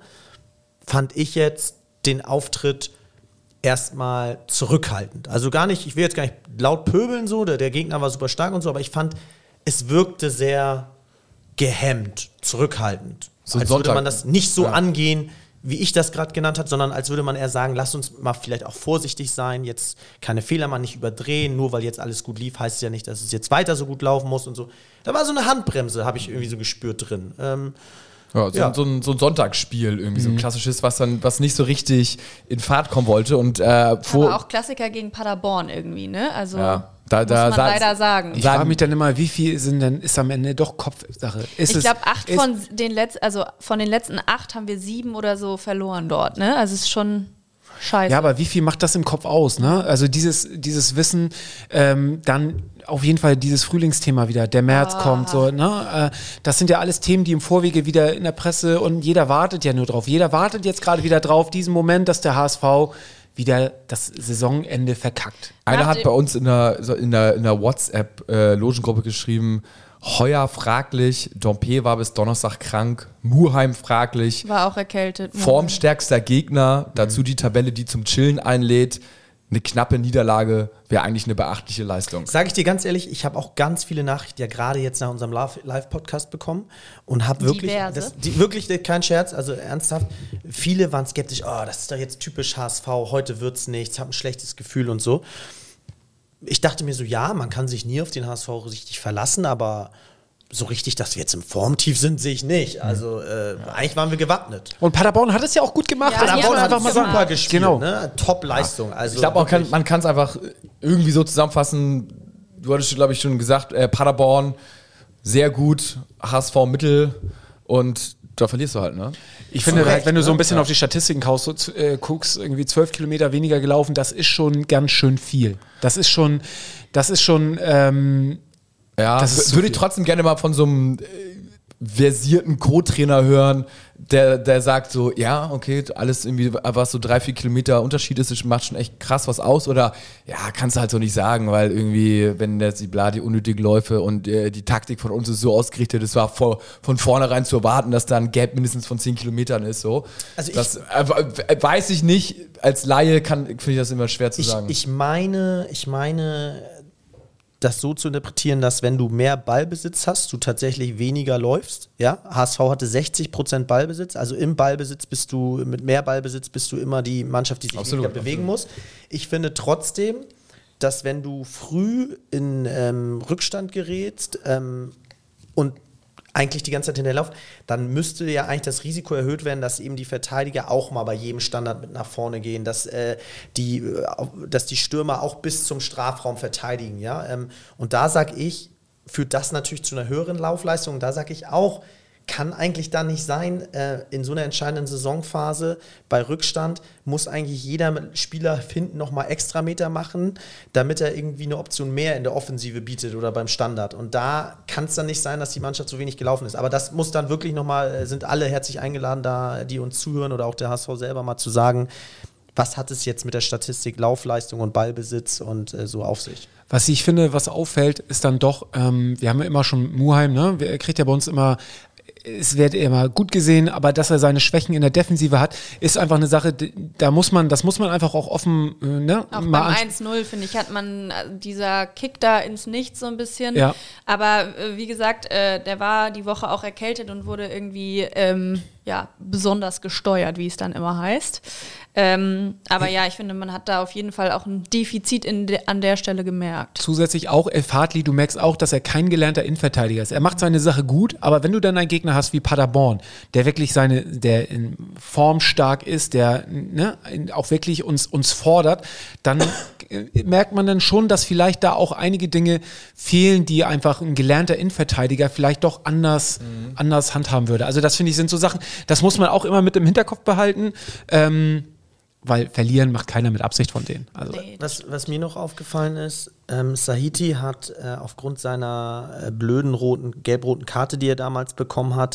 fand ich jetzt den Auftritt erstmal zurückhaltend. Also gar nicht, ich will jetzt gar nicht laut pöbeln so, der, der Gegner war super stark und so, aber ich fand, es wirkte sehr gehemmt, zurückhaltend. So als würde man das nicht so ja. angehen, wie ich das gerade genannt habe, sondern als würde man eher sagen, lass uns mal vielleicht auch vorsichtig sein, jetzt keine Fehler mal nicht überdrehen, nur weil jetzt alles gut lief, heißt es ja nicht, dass es jetzt weiter so gut laufen muss und so. Da war so eine Handbremse, habe ich irgendwie so gespürt drin. Ähm, Ja, so, ja. So, ein, so ein Sonntagsspiel, irgendwie mhm. so ein klassisches, was dann was nicht so richtig in Fahrt kommen wollte. Und, äh, vor aber auch Klassiker gegen Paderborn irgendwie, ne? Also ja, da, da muss man leider sagen. Ich frage mich dann immer, wie viel sind denn, ist am Ende doch Kopfsache? Ist ich glaube, acht von den letzten, also von den letzten acht haben wir sieben oder so verloren dort, ne? Also es ist schon scheiße. Ja, aber wie viel macht das im Kopf aus, ne? Also dieses, dieses Wissen, ähm, dann auf jeden Fall dieses Frühlingsthema wieder, der März ah. kommt, so, ne? Äh, das sind ja alles Themen, die im Vorwege wieder in der Presse und jeder wartet ja nur drauf. Jeder wartet jetzt gerade wieder drauf, diesen Moment, dass der H S V wieder das Saisonende verkackt. Einer hat bei uns in der, in der, in der WhatsApp-Logengruppe geschrieben, Heuer fraglich, Dompe war bis Donnerstag krank, Muheim fraglich. War auch erkältet. Formstärkster Gegner, dazu die Tabelle, die zum Chillen einlädt. Eine knappe Niederlage wäre eigentlich eine beachtliche Leistung. Sage ich dir ganz ehrlich, ich habe auch ganz viele Nachrichten ja gerade jetzt nach unserem Live-Podcast bekommen und habe wirklich, das, die, wirklich kein Scherz, also ernsthaft, viele waren skeptisch, oh, das ist doch jetzt typisch H S V, heute wird's nichts, habe ein schlechtes Gefühl und so. Ich dachte mir so, ja, man kann sich nie auf den H S V richtig verlassen, aber so richtig, dass wir jetzt im Formtief sind, sehe ich nicht. Also äh, ja. eigentlich waren wir gewappnet. Und Paderborn hat es ja auch gut gemacht. Ja, Paderborn hat einfach mal super sagen. gespielt. Genau. Ne? Top-Leistung. Also ich glaube, man kann man kann es einfach irgendwie so zusammenfassen. Du hattest, glaube ich, schon gesagt, äh, Paderborn sehr gut, H S V mittel und da verlierst du halt, ne? Ich finde halt, wenn du so ein bisschen ja. auf die Statistiken kaust, so, äh, guckst, irgendwie zwölf Kilometer weniger gelaufen, das ist schon ganz schön viel. Das ist schon, das ist schon, ähm, ja, das ist würde ich trotzdem gerne mal von so einem äh, versierten Co-Trainer hören, der, der sagt so, ja, okay, alles irgendwie, was so drei, vier Kilometer Unterschied ist, das macht schon echt krass was aus oder ja, kannst du halt so nicht sagen, weil irgendwie, wenn jetzt die bla, die unnötigen Läufe und äh, die Taktik von uns ist so ausgerichtet, es war vor, von vornherein zu erwarten, dass da ein Gap mindestens von zehn Kilometern ist, so. Also das äh, weiß ich nicht, als Laie kann, finde ich das immer schwer zu ich, sagen. Ich meine, ich meine, das so zu interpretieren, dass wenn du mehr Ballbesitz hast, du tatsächlich weniger läufst. Ja? H S V hatte sechzig Prozent Ballbesitz, also im Ballbesitz bist du, mit mehr Ballbesitz bist du immer die Mannschaft, die sich absolut, weniger bewegen absolut. muss. Ich finde trotzdem, dass wenn du früh in ähm, Rückstand gerätst ähm, und eigentlich die ganze Zeit hinterlaufen, dann müsste ja eigentlich das Risiko erhöht werden, dass eben die Verteidiger auch mal bei jedem Standard mit nach vorne gehen, dass, äh, die, äh, dass die Stürmer auch bis zum Strafraum verteidigen. Ja? Ähm, und da sage ich, führt das natürlich zu einer höheren Laufleistung. Da sage ich auch, kann eigentlich da nicht sein, äh, in so einer entscheidenden Saisonphase bei Rückstand muss eigentlich jeder Spieler hinten nochmal extra Meter machen, damit er irgendwie eine Option mehr in der Offensive bietet oder beim Standard. Und da kann es dann nicht sein, dass die Mannschaft so wenig gelaufen ist. Aber das muss dann wirklich nochmal, sind alle herzlich eingeladen, da die uns zuhören oder auch der H S V selber mal zu sagen, was hat es jetzt mit der Statistik Laufleistung und Ballbesitz und äh, so auf sich? Was ich finde, was auffällt, ist dann doch, ähm, wir haben ja immer schon Muheim, ne? Er kriegt ja bei uns immer es wird immer gut gesehen, aber dass er seine Schwächen in der Defensive hat, ist einfach eine Sache, da muss man, das muss man einfach auch offen, ne? Auch mal beim ans- eins null, finde ich, hat man äh, dieser Kick da ins Nichts so ein bisschen. Ja. Aber äh, wie gesagt, äh, der war die Woche auch erkältet und wurde irgendwie ähm, ja, besonders gesteuert, wie es dann immer heißt. Ähm, aber ja, ich finde, man hat da auf jeden Fall auch ein Defizit in de- an der Stelle gemerkt. Zusätzlich auch Elf Hartley, du merkst auch, dass er kein gelernter Innenverteidiger ist. Er macht seine Sache gut, aber wenn du dann einen Gegner hast wie Paderborn, der wirklich seine, der in Form stark ist, der ne, auch wirklich uns, uns fordert, dann äh, merkt man dann schon, dass vielleicht da auch einige Dinge fehlen, die einfach ein gelernter Innenverteidiger vielleicht doch anders, mhm. anders handhaben würde. Also das finde ich sind so Sachen, das muss man auch immer mit im Hinterkopf behalten. Ähm, Weil verlieren macht keiner mit Absicht von denen. Also Nee. Was, was mir noch aufgefallen ist, ähm, Sahiti hat äh, aufgrund seiner äh, blöden roten, gelb-roten Karte, die er damals bekommen hat,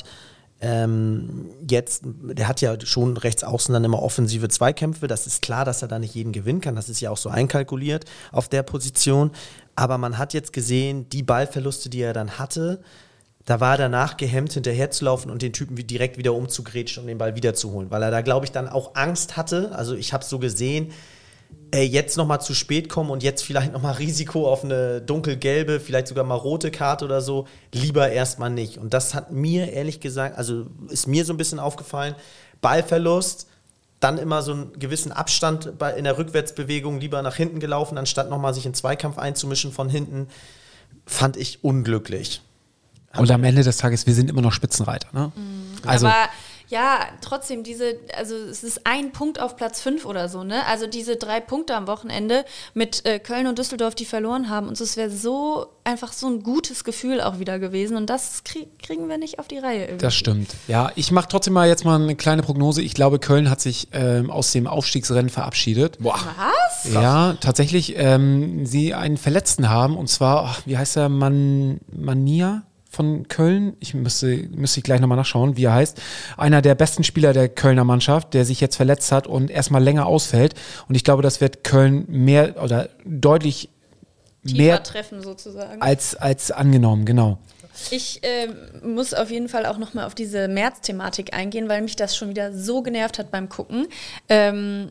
ähm, jetzt, der hat ja schon rechts außen dann immer offensive Zweikämpfe. Das ist klar, dass er da nicht jeden gewinnen kann. Das ist ja auch so einkalkuliert auf der Position. Aber man hat jetzt gesehen, die Ballverluste, die er dann hatte, da war er danach gehemmt, hinterher zu laufen und den Typen wie direkt wieder umzugrätschen, um den Ball wiederzuholen. Weil er da, glaube ich, dann auch Angst hatte. Also ich habe es so gesehen, äh, jetzt nochmal zu spät kommen und jetzt vielleicht nochmal Risiko auf eine dunkelgelbe, vielleicht sogar mal rote Karte oder so, lieber erstmal nicht. Und das hat mir ehrlich gesagt, also ist mir so ein bisschen aufgefallen, Ballverlust, dann immer so einen gewissen Abstand bei, in der Rückwärtsbewegung, lieber nach hinten gelaufen, anstatt nochmal sich in Zweikampf einzumischen von hinten, fand ich unglücklich. und am Ende des Tages, wir sind immer noch Spitzenreiter. Ne? Mhm. Also, Aber ja, trotzdem, diese, also es ist ein Punkt auf Platz fünf oder so, ne? Also diese drei Punkte am Wochenende mit äh, Köln und Düsseldorf, die verloren haben. Und es wäre so einfach so ein gutes Gefühl auch wieder gewesen. Und das krieg, kriegen wir nicht auf die Reihe irgendwie. das stimmt. Ja, ich mache trotzdem mal jetzt mal eine kleine Prognose. Ich glaube, Köln hat sich ähm, aus dem Aufstiegsrennen verabschiedet. Boah. Was? Ja, tatsächlich, ähm, sie einen Verletzten haben. Und zwar, ach, wie heißt der? Man, Mania? Von Köln, ich müsste, müsste ich gleich nochmal nachschauen, wie er heißt, einer der besten Spieler der Kölner Mannschaft, der sich jetzt verletzt hat und erstmal länger ausfällt. Und ich glaube, das wird Köln mehr oder deutlich Tiefer mehr treffen sozusagen. als, als angenommen, genau. Ich ähm, muss auf jeden Fall auch nochmal auf diese März-Thematik eingehen, weil mich das schon wieder so genervt hat beim Gucken. Ähm,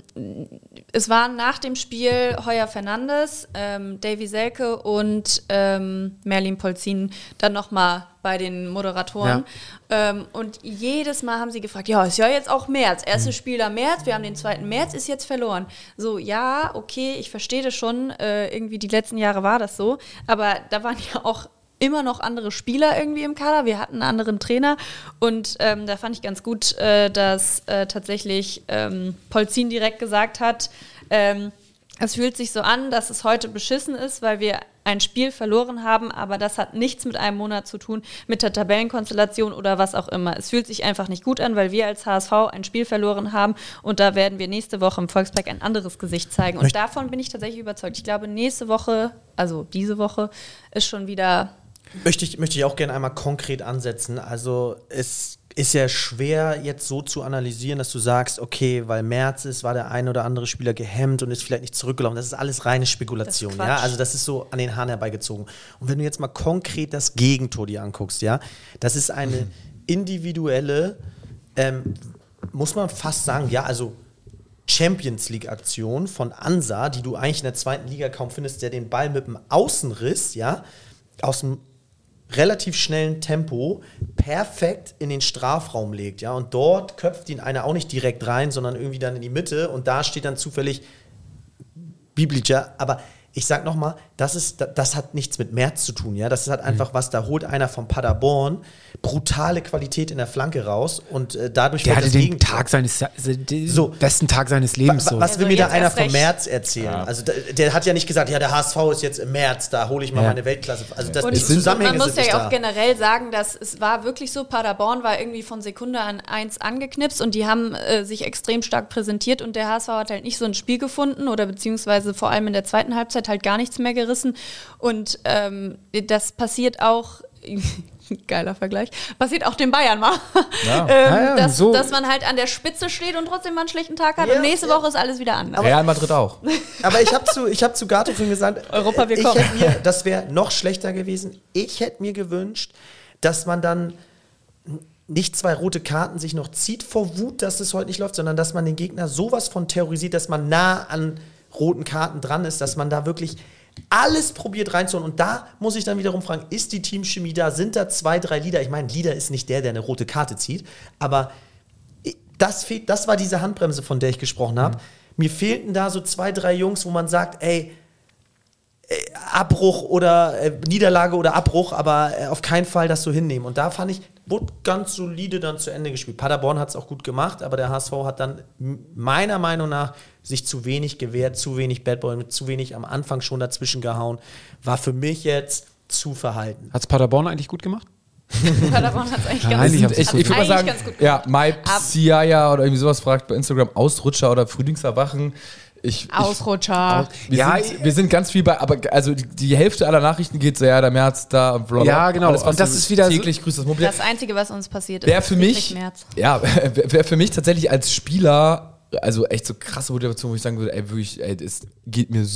es waren nach dem Spiel Heuer Fernandes, ähm, Davy Selke und ähm, Merlin Polzin dann nochmal bei den Moderatoren. Ja. Ähm, und jedes Mal haben sie gefragt, ja, ist ja jetzt auch März. Erstes mhm. Spiel am März, wir haben den zweiten März, ist jetzt verloren. So, ja, okay, ich verstehe das schon. Äh, irgendwie die letzten Jahre war das so. Aber da waren ja auch immer noch andere Spieler irgendwie im Kader. Wir hatten einen anderen Trainer und ähm, da fand ich ganz gut, äh, dass äh, tatsächlich ähm, Polzin direkt gesagt hat, ähm, es fühlt sich so an, dass es heute beschissen ist, weil wir ein Spiel verloren haben, aber das hat nichts mit einem Monat zu tun, mit der Tabellenkonstellation oder was auch immer. Es fühlt sich einfach nicht gut an, weil wir als H S V ein Spiel verloren haben und da werden wir nächste Woche im Volkspark ein anderes Gesicht zeigen. Und davon bin ich tatsächlich überzeugt. Ich glaube, nächste Woche, also diese Woche, ist schon wieder... Möchte ich, möchte ich auch gerne einmal konkret ansetzen. Also es ist ja schwer jetzt so zu analysieren, dass du sagst, okay, weil März ist, war der ein oder andere Spieler gehemmt und ist vielleicht nicht zurückgelaufen. Das ist alles reine Spekulation. Das ist ja? Also das ist so an den Haaren herbeigezogen. Und wenn du jetzt mal konkret das Gegentor dir anguckst, ja, das ist eine individuelle, ähm, muss man fast sagen, ja, also Champions League-Aktion von Ansa, die du eigentlich in der zweiten Liga kaum findest, der den Ball mit dem Außenriss, ja, aus dem relativ schnellen Tempo perfekt in den Strafraum legt, ja, und dort köpft ihn einer auch nicht direkt rein, sondern irgendwie dann in die Mitte und da steht dann zufällig Biblica, aber ich sag nochmal, das ist, das hat nichts mit März zu tun, ja, das hat einfach was, da holt einer von Paderborn brutale Qualität in der Flanke raus und äh, dadurch Der wird hatte das den Gegentor. Tag seines, den So. besten Tag seines Lebens. Wa- So. Was will Also mir da jetzt einer erst vom recht. März erzählen? Ja. Also der, der hat ja nicht gesagt, ja, der H S V ist jetzt im März, da hole ich mal Ja. meine Weltklasse. Also das, Und die man Zusammenhänge muss sind nicht ja da. auch generell sagen, dass es war wirklich so, Paderborn war irgendwie von Sekunde an eins angeknipst und die haben äh, sich extrem stark präsentiert und der H S V hat halt nicht so ein Spiel gefunden oder beziehungsweise vor allem in der zweiten Halbzeit halt gar nichts mehr gerissen und ähm, das passiert auch geiler Vergleich. Passiert auch den Bayern mal. Ja. ähm, Ja, ja, dass, so. dass man halt an der Spitze steht und trotzdem mal einen schlechten Tag hat Ja, und nächste ja. Woche ist alles wieder anders. Real Madrid auch. Aber ich habe zu, ich hab zu Gato vorhin gesagt, Europa, wir ich kommen. hätte mir, das wäre noch schlechter gewesen. Ich hätte mir gewünscht, dass man dann nicht zwei rote Karten sich noch zieht vor Wut, dass es heute nicht läuft, sondern dass man den Gegner sowas von terrorisiert, dass man nah an roten Karten dran ist, dass man da wirklich alles probiert reinzuholen. Und da muss ich dann wiederum fragen, ist die Teamchemie da? Sind da zwei, drei Leader? Ich meine, Leader ist nicht der, der eine rote Karte zieht, aber das, fehlt, das war diese Handbremse, von der ich gesprochen habe. Mhm. Mir fehlten da so zwei, drei Jungs, wo man sagt, ey, Abbruch oder äh, Niederlage oder Abbruch, aber äh, auf keinen Fall das so hinnehmen. Und da fand ich, wurde ganz solide dann zu Ende gespielt. Paderborn hat es auch gut gemacht, aber der H S V hat dann meiner Meinung nach sich zu wenig gewehrt, zu wenig Bad Boy, mit zu wenig am Anfang schon dazwischen gehauen. War für mich jetzt zu verhalten. Hat es Paderborn eigentlich gut gemacht? Paderborn hat es eigentlich Ja, ganz, eigentlich gut hab's Ich, ich würde mal sagen, ganz gut ja, gemacht. Mai Psiaya oder irgendwie sowas fragt bei Instagram, Ausrutscher oder Frühlingserwachen. Ich, Ausrutscher. ich, wir, Ja, sind, wir sind ganz viel bei, aber also die, die Hälfte aller Nachrichten geht so, ja, der März da und blablabla. Ja, genau. Alles, was Und das so ist wieder so- täglich grüßt das Mobil. Das Einzige, was uns passiert ist, Wäre für Friedrich mich, Merz. ja, wäre wär für mich tatsächlich als Spieler, also echt so krasse Motivation, wo ich sagen würde, ey, wirklich, ey, das geht mir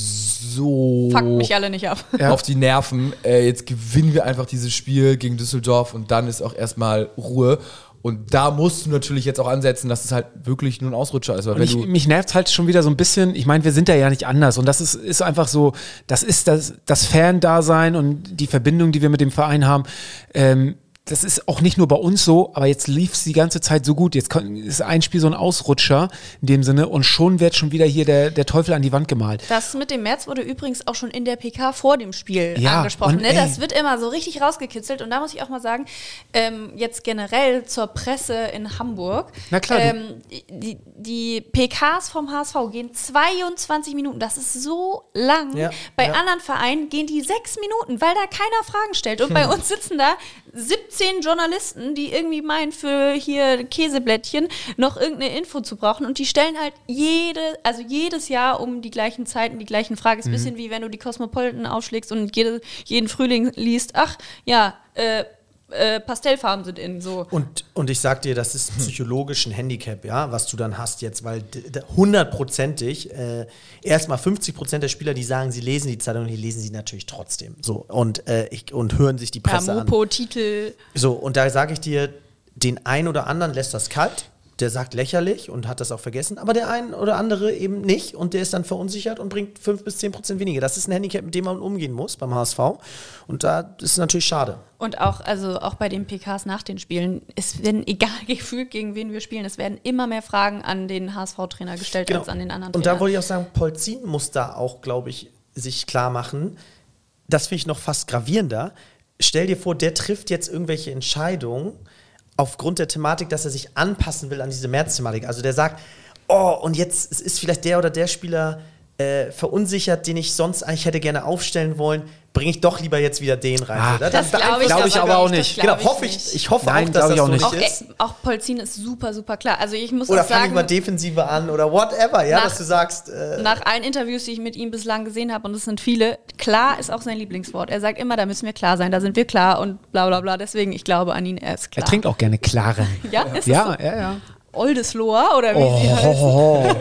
so Fuckt mich alle nicht ab. Ja. auf die Nerven. Äh, jetzt gewinnen wir einfach dieses Spiel gegen Düsseldorf und dann ist auch erstmal Ruhe. Und da musst du natürlich jetzt auch ansetzen, dass es halt wirklich nur ein Ausrutscher ist. Weil Und wenn ich, du mich nervt halt schon wieder so ein bisschen, ich meine, wir sind da ja nicht anders und das ist, ist einfach so, das ist das, das Fan-Dasein und die Verbindung, die wir mit dem Verein haben, ähm, das ist auch nicht nur bei uns so, aber jetzt lief es die ganze Zeit so gut. Jetzt ist ein Spiel so ein Ausrutscher in dem Sinne und schon wird schon wieder hier der, der Teufel an die Wand gemalt. Das mit dem März wurde übrigens auch schon in der P K vor dem Spiel Ja, angesprochen. und Ne? ey. Das wird immer so richtig rausgekitzelt. Und da muss ich auch mal sagen, ähm, jetzt generell zur Presse in Hamburg. Na klar, Ähm, die, die P Ks vom H S V gehen zweiundzwanzig Minuten. Das ist so lang. Ja, Bei ja. anderen Vereinen gehen die sechs Minuten, weil da keiner Fragen stellt. Und bei uns sitzen da siebzehn Journalisten, die irgendwie meinen, für hier Käseblättchen noch irgendeine Info zu brauchen. Und die stellen halt jede, also jedes Jahr um die gleichen Zeiten die gleichen Fragen. Ist ein bisschen wie wenn du die Cosmopolitan aufschlägst und jede, jeden Frühling liest, ach ja, äh, äh, Pastellfarben sind in, so. Und, und ich sag dir, das ist psychologisch ein Handicap, ja, was du dann hast jetzt, weil d- d- hundertprozentig, äh, erstmal fünfzig Prozent der Spieler, die sagen, sie lesen die Zeitung, die lesen sie natürlich trotzdem. So, und, äh, ich, und hören sich die Ja, Presse an. Mopo, Titel. So, und da sage ich dir, den einen oder anderen lässt das kalt, der sagt lächerlich und hat das auch vergessen, aber der ein oder andere eben nicht und der ist dann verunsichert und bringt fünf bis zehn Prozent weniger. Das ist ein Handicap, mit dem man umgehen muss beim H S V und da ist es natürlich schade. Und auch, also auch bei den P Ks nach den Spielen, es werden, egal gefühlt, gegen wen wir spielen, es werden immer mehr Fragen an den H S V-Trainer gestellt als an den anderen Und Trainer. da wollte ich auch sagen, Polzin muss da auch, glaube ich, sich klar machen. Das finde ich noch fast gravierender. Stell dir vor, der trifft jetzt irgendwelche Entscheidungen aufgrund der Thematik, dass er sich anpassen will an diese März-Thematik. Also der sagt, oh, und jetzt ist vielleicht der oder der Spieler äh, verunsichert, den ich sonst eigentlich hätte gerne aufstellen wollen, bringe ich doch lieber jetzt wieder den rein. Ah, oder? das Dann glaube ich, glaub ich aber auch nicht. das Genau, glaub ich hoffe ich, nicht. ich hoffe Nein, auch, dass glaub ich das auch so nicht. Auch, nicht äh, ist. auch Polzin ist super, super klar. Also ich muss Oder auch fange ich sagen, mal Defensive an oder whatever, ja, Nach- dass du sagst, äh, nach allen Interviews, die ich mit ihm bislang gesehen habe, und es sind viele, klar ist auch sein Lieblingswort. Er sagt immer, da müssen wir klar sein, da sind wir klar und bla bla bla. Deswegen, ich glaube an ihn, er ist Er klar. trinkt auch gerne klaren. Ja, ist Ja, das ja, ja. so? Oldesloher oder wie sie heißt? Oh,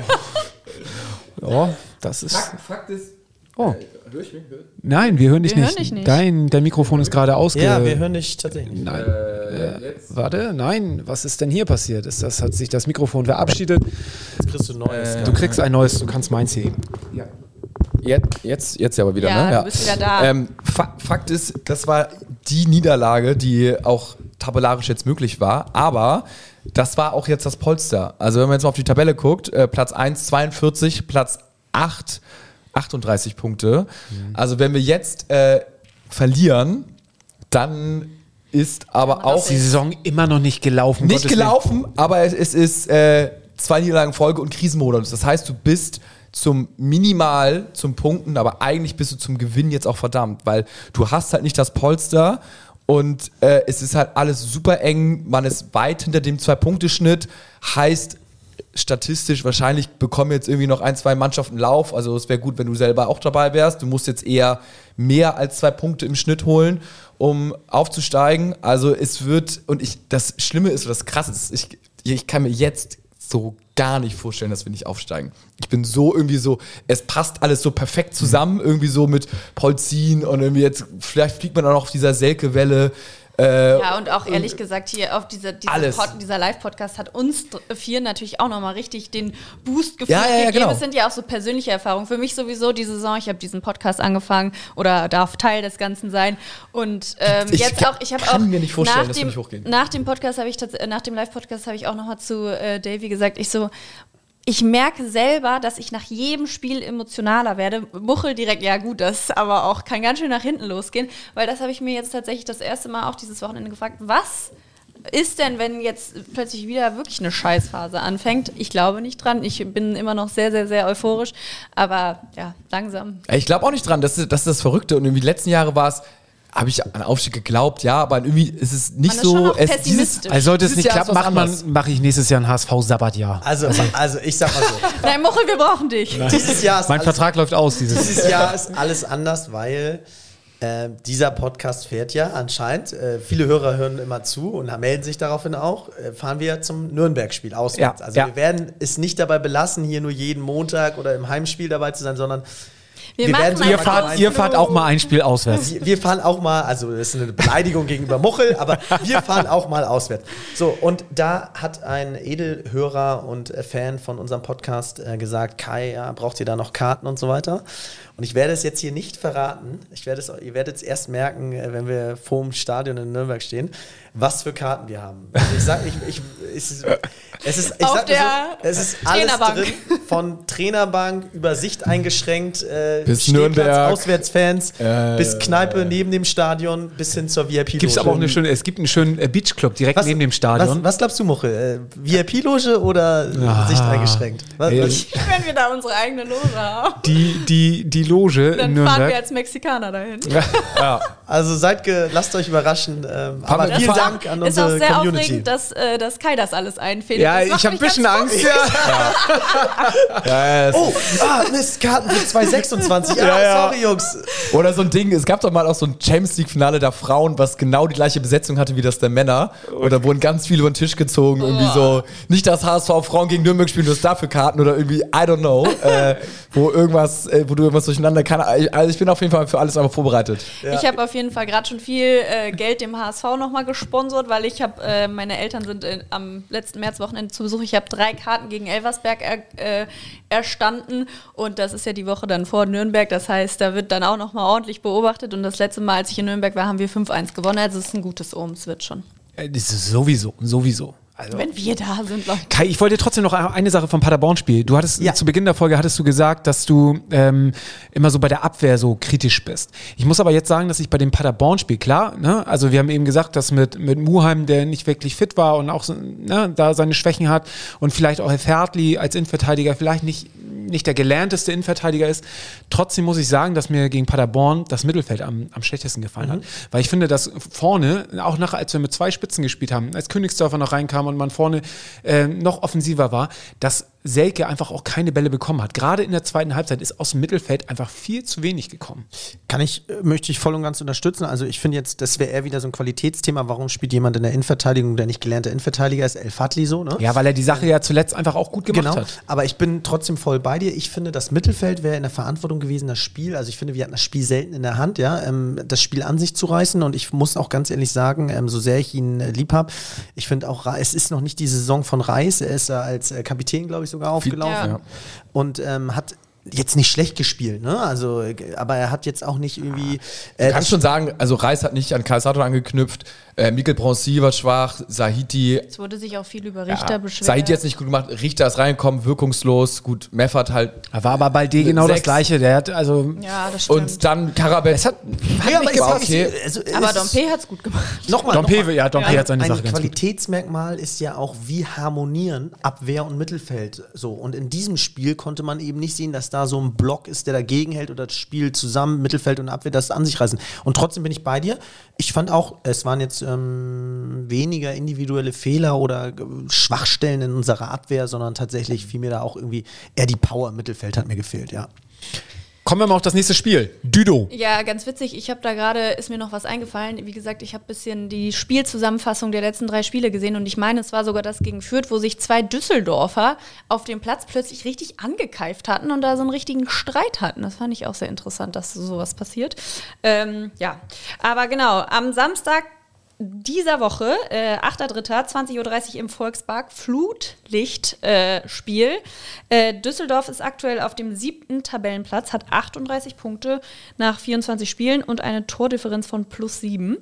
oh, das ist. Fakt ist, Oh. hör ich mich? Nein, wir hören dich Wir nicht. hören dich nicht. Dein, dein Mikrofon ist gerade ausge... ja, wir hören dich tatsächlich. Nein. Äh, warte, nein, was ist denn hier passiert? Ist das, hat sich das Mikrofon verabschiedet? Jetzt kriegst du ein neues. Äh, Du kriegst ein neues, du kannst meins heben. Jetzt, jetzt, jetzt aber wieder, Ja, ne? du bist wieder da. Ähm, Fa Fakt ist, das war die Niederlage, die auch tabellarisch jetzt möglich war, aber das war auch jetzt das Polster. Also wenn man jetzt mal auf die Tabelle guckt, äh, Platz eins zweiundvierzig, Platz acht achtunddreißig Punkte. Also wenn wir jetzt äh, verlieren, dann ist aber auch Die Saison immer noch nicht gelaufen. nicht Gottes gelaufen, aber es, es ist äh, zwei Niederlagen Folge und Krisenmodus. Das heißt, du bist zum Minimal, zum Punkten, aber eigentlich bist du zum Gewinn jetzt auch verdammt, weil du hast halt nicht das Polster und äh, es ist halt alles super eng, man ist weit hinter dem Zwei-Punkte-Schnitt, heißt statistisch wahrscheinlich bekommen jetzt irgendwie noch ein, zwei Mannschaften Lauf, also es wäre gut, wenn du selber auch dabei wärst, du musst jetzt eher mehr als zwei Punkte im Schnitt holen, um aufzusteigen, also es wird, und ich, das Schlimme ist, das Krasse ist, ich, ich kann mir jetzt so gar nicht vorstellen, dass wir nicht aufsteigen. Ich bin so irgendwie so, es passt alles so perfekt zusammen, irgendwie so mit Polzin und irgendwie jetzt, vielleicht fliegt man auch noch auf dieser Selke-Welle. Äh, Ja, und auch ehrlich gesagt, hier auf dieser, dieser, Alles. Pod, dieser Live-Podcast hat uns vier natürlich auch nochmal richtig den Boost gefühlt Ja, ja, ja, gegeben. genau. Das sind ja auch so persönliche Erfahrungen. Für mich sowieso die Saison, ich habe diesen Podcast angefangen oder darf Teil des Ganzen sein. Und ähm, Ich jetzt auch, ich habe auch kann mir nicht vorstellen, nach dass wir dem, nicht hochgehen. nach dem Podcast habe ich tats- nach dem Live-Podcast habe ich auch nochmal zu äh, Davy gesagt, ich so, ich merke selber, dass ich nach jedem Spiel emotionaler werde. Muchel direkt, ja gut, das aber auch kann ganz schön nach hinten losgehen, weil das habe ich mir jetzt tatsächlich das erste Mal auch dieses Wochenende gefragt, was ist denn, wenn jetzt plötzlich wieder wirklich eine Scheißphase anfängt? Ich glaube nicht dran. Ich bin immer noch sehr, sehr, sehr euphorisch, aber ja, langsam. Ich glaube auch nicht dran, das ist, das ist das Verrückte. Und irgendwie die letzten Jahre war es, habe ich an Aufstieg geglaubt, ja, aber irgendwie ist es nicht Man ist so. schon noch es, pessimistisch. Also sollte es dieses nicht Jahr klappen, ist was macht man, anderes. mache ich nächstes Jahr ein H S V-Sabbatjahr. Also, also ich sag mal so, Nein, Muchel, wir brauchen dich. dieses Jahr ist Mein alles, Vertrag läuft aus dieses dieses Jahr ist alles anders, weil äh, dieser Podcast fährt ja anscheinend, äh, viele Hörer hören immer zu und melden sich daraufhin auch, äh, fahren wir zum Nürnberg-Spiel auswärts. Ja, also ja. wir werden es nicht dabei belassen, hier nur jeden Montag oder im Heimspiel dabei zu sein, sondern Wir, Wir machen werden- einen Ihr fahrt, Ausflug. ihr fahrt auch mal ein Spiel auswärts. Wir, wir fahren auch mal, also das ist eine Beleidigung gegenüber Muchel, aber wir fahren auch mal auswärts. So, und da hat ein Edelhörer und äh, Fan von unserem Podcast äh, gesagt, Kai, ja, braucht ihr da noch Karten und so weiter? Und ich werde es jetzt hier nicht verraten. Ich werde es, ihr werdet es erst merken, äh, wenn wir vor dem Stadion in Nürnberg stehen, was für Karten wir haben. Also ich sag, ich, ich, es ist, es ist, ich Auf sag mal der so, es ist alles Trainerbank. drin, von Trainerbank über Sicht eingeschränkt, äh, Bis Stehplatz, Nürnberg. Auswärtsfans, Äh, bis Kneipe neben dem Stadion, bis hin zur V I P-Loge. Gibt's aber auch eine schöne, es gibt einen schönen äh, Beachclub direkt neben dem Stadion. Was, was glaubst du, Muchel? Äh, V I P-Loge oder Ah. Sicht eingeschränkt? Was, Ey, was? Wenn wir da unsere eigene Loge haben, Die, die, die Loge in dann fahren wir Nürnberg. als Mexikaner dahin. Ja. Also seid ge lasst euch überraschen. Ähm, Fahren aber wir- vielen das Dank an Ist auch unsere sehr Community. aufregend, dass, äh, dass Kai das alles einfädelt. Ja, Das macht ich habe ein mich bisschen ganz Angst. Ja. Ja, es- Oh, ah, Mist, Karten für zwei sechsundzwanzig. Ah, Ja, ja. sorry, Jungs. Oder so ein Ding, es gab doch mal auch so ein Champions League-Finale der Frauen, was genau die gleiche Besetzung hatte wie das der Männer. Und da wurden ganz viele über den Tisch gezogen. Irgendwie so, nicht das H S V Frauen gegen Nürnberg spielen, du hast dafür Karten oder irgendwie, I don't know, äh, wo irgendwas, äh, wo du irgendwas durcheinander kann. Also ich bin auf jeden Fall für alles aber vorbereitet. Ich habe auf jeden Fall gerade schon viel äh, Geld dem H S V nochmal gesponsert, weil ich habe, äh, meine Eltern sind in, am letzten Märzwochenende zu Besuch. Ich habe drei Karten gegen Elversberg er, äh, erstanden und das ist ja die Woche dann vor Nürnberg. Das heißt, da wird dann auch nochmal ordentlich beobachtet und das letzte Mal, als ich in Nürnberg war, haben wir fünf eins gewonnen. Also es ist ein gutes Omen, es wird schon. Äh, Das ist sowieso, sowieso. Also. Wenn wir da sind, Leute. Kai, ich wollte trotzdem noch eine Sache vom Paderborn-Spiel. Du hattest Ja. zu Beginn der Folge hattest du gesagt, dass du ähm, immer so bei der Abwehr so kritisch bist. Ich muss aber jetzt sagen, dass ich bei dem Paderborn-Spiel, klar, ne, also wir haben eben gesagt, dass mit, mit Muheim, der nicht wirklich fit war und auch so, ne, da seine Schwächen hat und vielleicht auch Herr Fertli als Innenverteidiger vielleicht nicht, nicht der gelernteste Innenverteidiger ist. Trotzdem muss ich sagen, dass mir gegen Paderborn das Mittelfeld am, am schlechtesten gefallen hat. Weil ich finde, dass vorne, auch nachher, als wir mit zwei Spitzen gespielt haben, als Königsdörfer noch reinkam und man vorne äh, noch offensiver war, dass Selke einfach auch keine Bälle bekommen hat. Gerade in der zweiten Halbzeit ist aus dem Mittelfeld einfach viel zu wenig gekommen. Kann ich, äh, möchte ich voll und ganz unterstützen. Also ich finde jetzt, das wäre eher wieder so ein Qualitätsthema. Warum spielt jemand in der Innenverteidigung, der nicht gelernter Innenverteidiger ist? El Fadli so, ne? Ja, weil er die Sache ja zuletzt einfach auch gut gemacht Genau, hat. aber ich bin trotzdem voll bei dir. Ich finde, das Mittelfeld wäre in der Verantwortung gewesen, das Spiel, also ich finde, wir hatten das Spiel selten in der Hand, ja, ähm, das Spiel an sich zu reißen und ich muss auch ganz ehrlich sagen, ähm, so sehr ich ihn äh, lieb habe, ich finde auch, Re- es ist noch nicht die Saison von Reis, er ist äh, als äh, Kapitän, glaube ich, sogar aufgelaufen Ja. und ähm, hat jetzt nicht schlecht gespielt, ne? Also, äh, aber er hat jetzt auch nicht irgendwie. Äh, Du kannst schon sagen, also Reis hat nicht an Kaisato angeknüpft, äh, Mikkel Bronzy war schwach, Sahiti, Es wurde sich auch viel über Richter ja, beschwert. Sahiti jetzt nicht gut gemacht, Richter ist reingekommen, wirkungslos, gut, Meffert halt. Da war aber bei D genau das Sechs. Gleiche. Der hat also Ja, das stimmt. Und dann Karabel. Es hat, ja, aber nicht gemacht, es- okay. also, es aber ist- Dompe hat es gut gemacht. Nochmal, Dompe, nochmal. ja, Dompe hat seine ein Sache ganz gut. Qualitätsmerkmal ist ja auch, wie harmonieren Abwehr und Mittelfeld so. Und in diesem Spiel konnte man eben nicht sehen, dass da so ein Block ist, der dagegen hält oder das Spiel zusammen, Mittelfeld und Abwehr, das an sich reißen. Und trotzdem bin ich bei dir. Ich fand auch, es waren jetzt ähm, weniger individuelle Fehler oder äh, Schwachstellen in unserer Abwehr, sondern tatsächlich fiel mir da auch irgendwie eher die Power im Mittelfeld hat mir gefehlt, ja. kommen wir mal auf das nächste Spiel. Düdo. Ja, ganz witzig. Ich habe da gerade, ist mir noch was eingefallen. Wie gesagt, ich habe ein bisschen die Spielzusammenfassung der letzten drei Spiele gesehen und ich meine, es war sogar das gegen Fürth, wo sich zwei Düsseldorfer auf dem Platz plötzlich richtig angekeift hatten und da so einen richtigen Streit hatten. Das fand ich auch sehr interessant, dass sowas passiert. Ähm, ja, aber genau, am Samstag dieser Woche, äh, achter dritter zwanzig Uhr dreißig im Volkspark, Flutlichtspiel. Äh, äh, Düsseldorf ist aktuell auf dem siebten Tabellenplatz, hat achtunddreißig Punkte nach vierundzwanzig Spielen und eine Tordifferenz von plus sieben.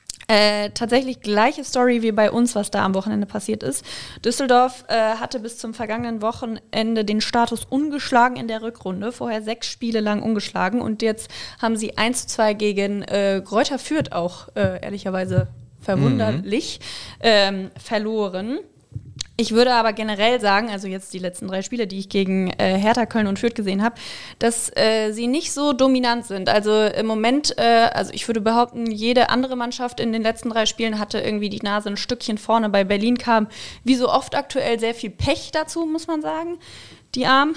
Äh, tatsächlich gleiche Story wie bei uns, was da am Wochenende passiert ist. Düsseldorf äh, hatte bis zum vergangenen Wochenende den Status ungeschlagen in der Rückrunde, vorher sechs Spiele lang ungeschlagen und jetzt haben sie eins zu zwei gegen äh, Greuther Fürth auch äh, ehrlicherweise verwunderlich mhm. ähm, verloren. Ich würde aber generell sagen, also jetzt die letzten drei Spiele, die ich gegen äh, Hertha, Köln und Fürth gesehen habe, dass äh, sie nicht so dominant sind. Also im Moment, äh, also ich würde behaupten, jede andere Mannschaft in den letzten drei Spielen hatte irgendwie die Nase ein Stückchen vorne. Bei Berlin kam, wie so oft aktuell, sehr viel Pech dazu, muss man sagen, die Armen.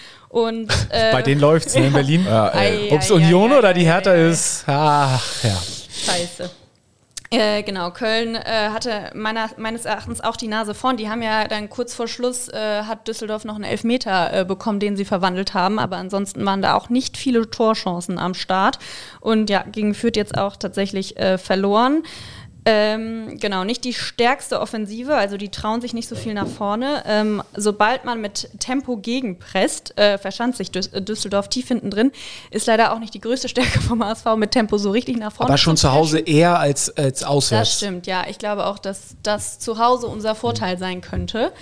Und, äh, bei denen läuft's, ne, in Berlin. Ja, Ob es Union ei, oder die Hertha ei, ist, ach ja. Scheiße. Äh, genau, Köln äh, hatte meiner, meines Erachtens auch die Nase vorn. Die haben ja dann kurz vor Schluss, äh, hat Düsseldorf noch einen Elfmeter äh, bekommen, den sie verwandelt haben. Aber ansonsten waren da auch nicht viele Torchancen am Start. Und ja, gegen Fürth jetzt auch tatsächlich äh, verloren. Ähm, genau, nicht die stärkste Offensive, also die trauen sich nicht so viel nach vorne. Ähm, sobald man mit Tempo gegenpresst, äh, verschanzt sich Düs- Düsseldorf tief hinten drin, ist leider auch nicht die größte Stärke vom H S V, mit Tempo so richtig nach vorne. Aber schon zu Hause eher als, als auswärts. Das stimmt, ja. Ich glaube auch, dass das zu Hause unser Vorteil sein könnte.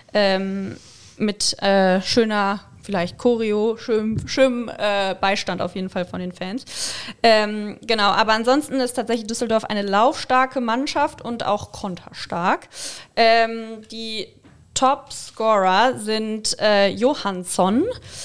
Ähm, mit äh, schöner vielleicht Choreo, schön, schön äh, Beistand auf jeden Fall von den Fans. Ähm, genau, aber ansonsten ist tatsächlich Düsseldorf eine laufstarke Mannschaft und auch konterstark. Ähm, die Top-Scorer sind äh, Johansson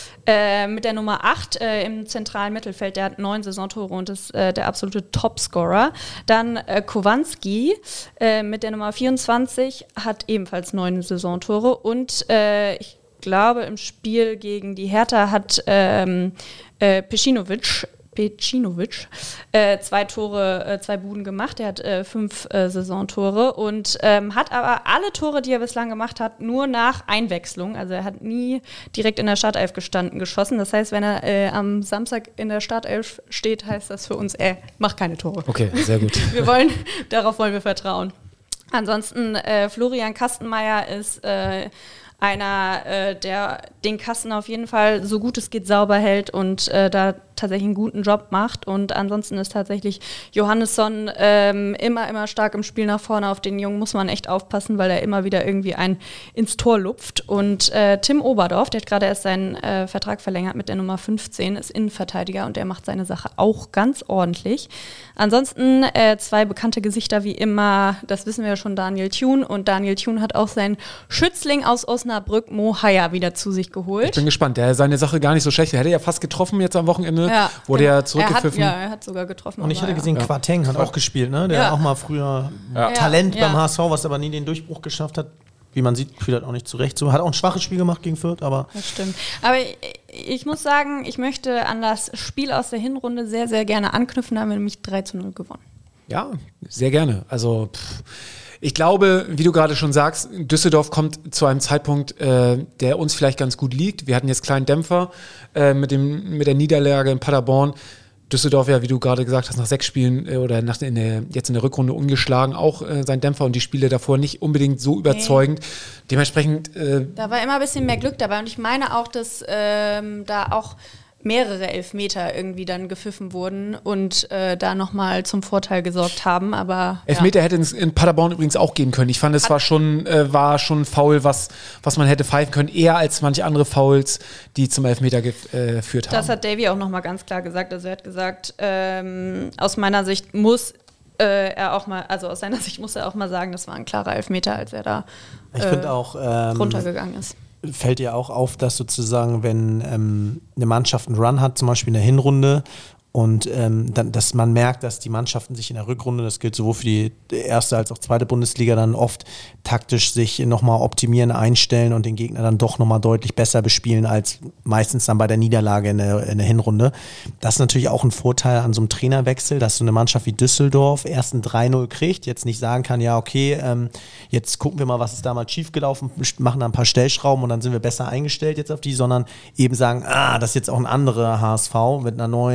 äh, mit der Nummer acht äh, im zentralen Mittelfeld. Der hat neun Saisontore und ist äh, der absolute Top-Scorer. Dann äh, Kowalski äh, mit der Nummer vierundzwanzig hat ebenfalls neun Saisontore und äh, ich glaube, im Spiel gegen die Hertha hat ähm, äh, Pecinovic, Pecinovic äh, zwei Tore, äh, zwei Buden gemacht. Er hat äh, fünf äh, Saisontore und ähm, hat aber alle Tore, die er bislang gemacht hat, nur nach Einwechslung. Also er hat nie direkt in der Startelf gestanden, geschossen. Das heißt, wenn er äh, am Samstag in der Startelf steht, heißt das für uns, er macht keine Tore. Okay, sehr gut. Wir wollen, darauf wollen wir vertrauen. Ansonsten, äh, Florian Kastenmeier ist äh, einer, äh, der den Kasten auf jeden Fall so gut es geht sauber hält und äh, da tatsächlich einen guten Job macht. Und ansonsten ist tatsächlich Johannesson ähm, immer, immer stark im Spiel nach vorne. Auf den Jungen muss man echt aufpassen, weil er immer wieder irgendwie ein ins Tor lupft. Und äh, Tim Oberdorf, der hat gerade erst seinen äh, Vertrag verlängert mit der Nummer fünfzehn, ist Innenverteidiger und der macht seine Sache auch ganz ordentlich. Ansonsten äh, zwei bekannte Gesichter wie immer, das wissen wir ja schon, Daniel Thun. Und Daniel Thun hat auch seinen Schützling aus Osnabrück, Mo Haya, wieder zu sich geholt. Ich bin gespannt, der seine Sache gar nicht so schlecht. Der hätte ja fast getroffen jetzt am Wochenende. Ja, wurde genau. ja zurückgepfiffen. Er hat, ja, er hat sogar getroffen. Und ich hatte gesehen, ja. Quateng hat auch gespielt, ne? Der Ja. auch mal früher Ja. Talent Ja. beim H S V, was aber nie den Durchbruch geschafft hat. Wie man sieht, spielt er auch nicht zurecht. So, hat auch ein schwaches Spiel gemacht gegen Fürth, aber Das stimmt. Aber ich, ich muss sagen, ich möchte an das Spiel aus der Hinrunde sehr, sehr gerne anknüpfen. Da haben wir nämlich drei zu null gewonnen. Ja, sehr gerne. Also pff, ich glaube, wie du gerade schon sagst, Düsseldorf kommt zu einem Zeitpunkt, äh, der uns vielleicht ganz gut liegt. Wir hatten jetzt kleinen Dämpfer äh, mit, dem, mit der Niederlage in Paderborn. Düsseldorf ja, wie du gerade gesagt hast, nach sechs Spielen äh, oder nach, in der, jetzt in der Rückrunde ungeschlagen, auch äh, sein Dämpfer und die Spiele davor nicht unbedingt so überzeugend. Nee. Dementsprechend äh, Da war immer ein bisschen mehr Glück dabei und ich meine auch, dass ähm, da auch mehrere Elfmeter irgendwie dann gepfiffen wurden und äh, da nochmal zum Vorteil gesorgt haben, aber Elfmeter ja. hätte es in Paderborn übrigens auch geben können. Ich fand, es war schon, äh, war schon ein Foul, was, was man hätte pfeifen können, eher als manche andere Fouls, die zum Elfmeter geführt haben. Das hat Davy auch nochmal ganz klar gesagt. Also er hat gesagt, ähm, aus meiner Sicht muss äh, er auch mal, also aus seiner Sicht muss er auch mal sagen, das war ein klarer Elfmeter, als er da äh, ich finde auch ähm, runtergegangen ist. Fällt dir auch auf, dass sozusagen, wenn ähm, eine Mannschaft einen Run hat, zum Beispiel in der Hinrunde, und ähm, dann, dass man merkt, dass die Mannschaften sich in der Rückrunde, das gilt sowohl für die erste als auch zweite Bundesliga, dann oft taktisch sich nochmal optimieren, einstellen und den Gegner dann doch nochmal deutlich besser bespielen als meistens dann bei der Niederlage in der, in der Hinrunde. Das ist natürlich auch ein Vorteil an so einem Trainerwechsel, dass so eine Mannschaft wie Düsseldorf erst ein drei null kriegt, jetzt nicht sagen kann, ja okay, ähm, jetzt gucken wir mal, was ist damals schiefgelaufen, machen da ein paar Stellschrauben und dann sind wir besser eingestellt jetzt auf die, sondern eben sagen, ah, das ist jetzt auch ein anderer H S V mit einer neuen äh,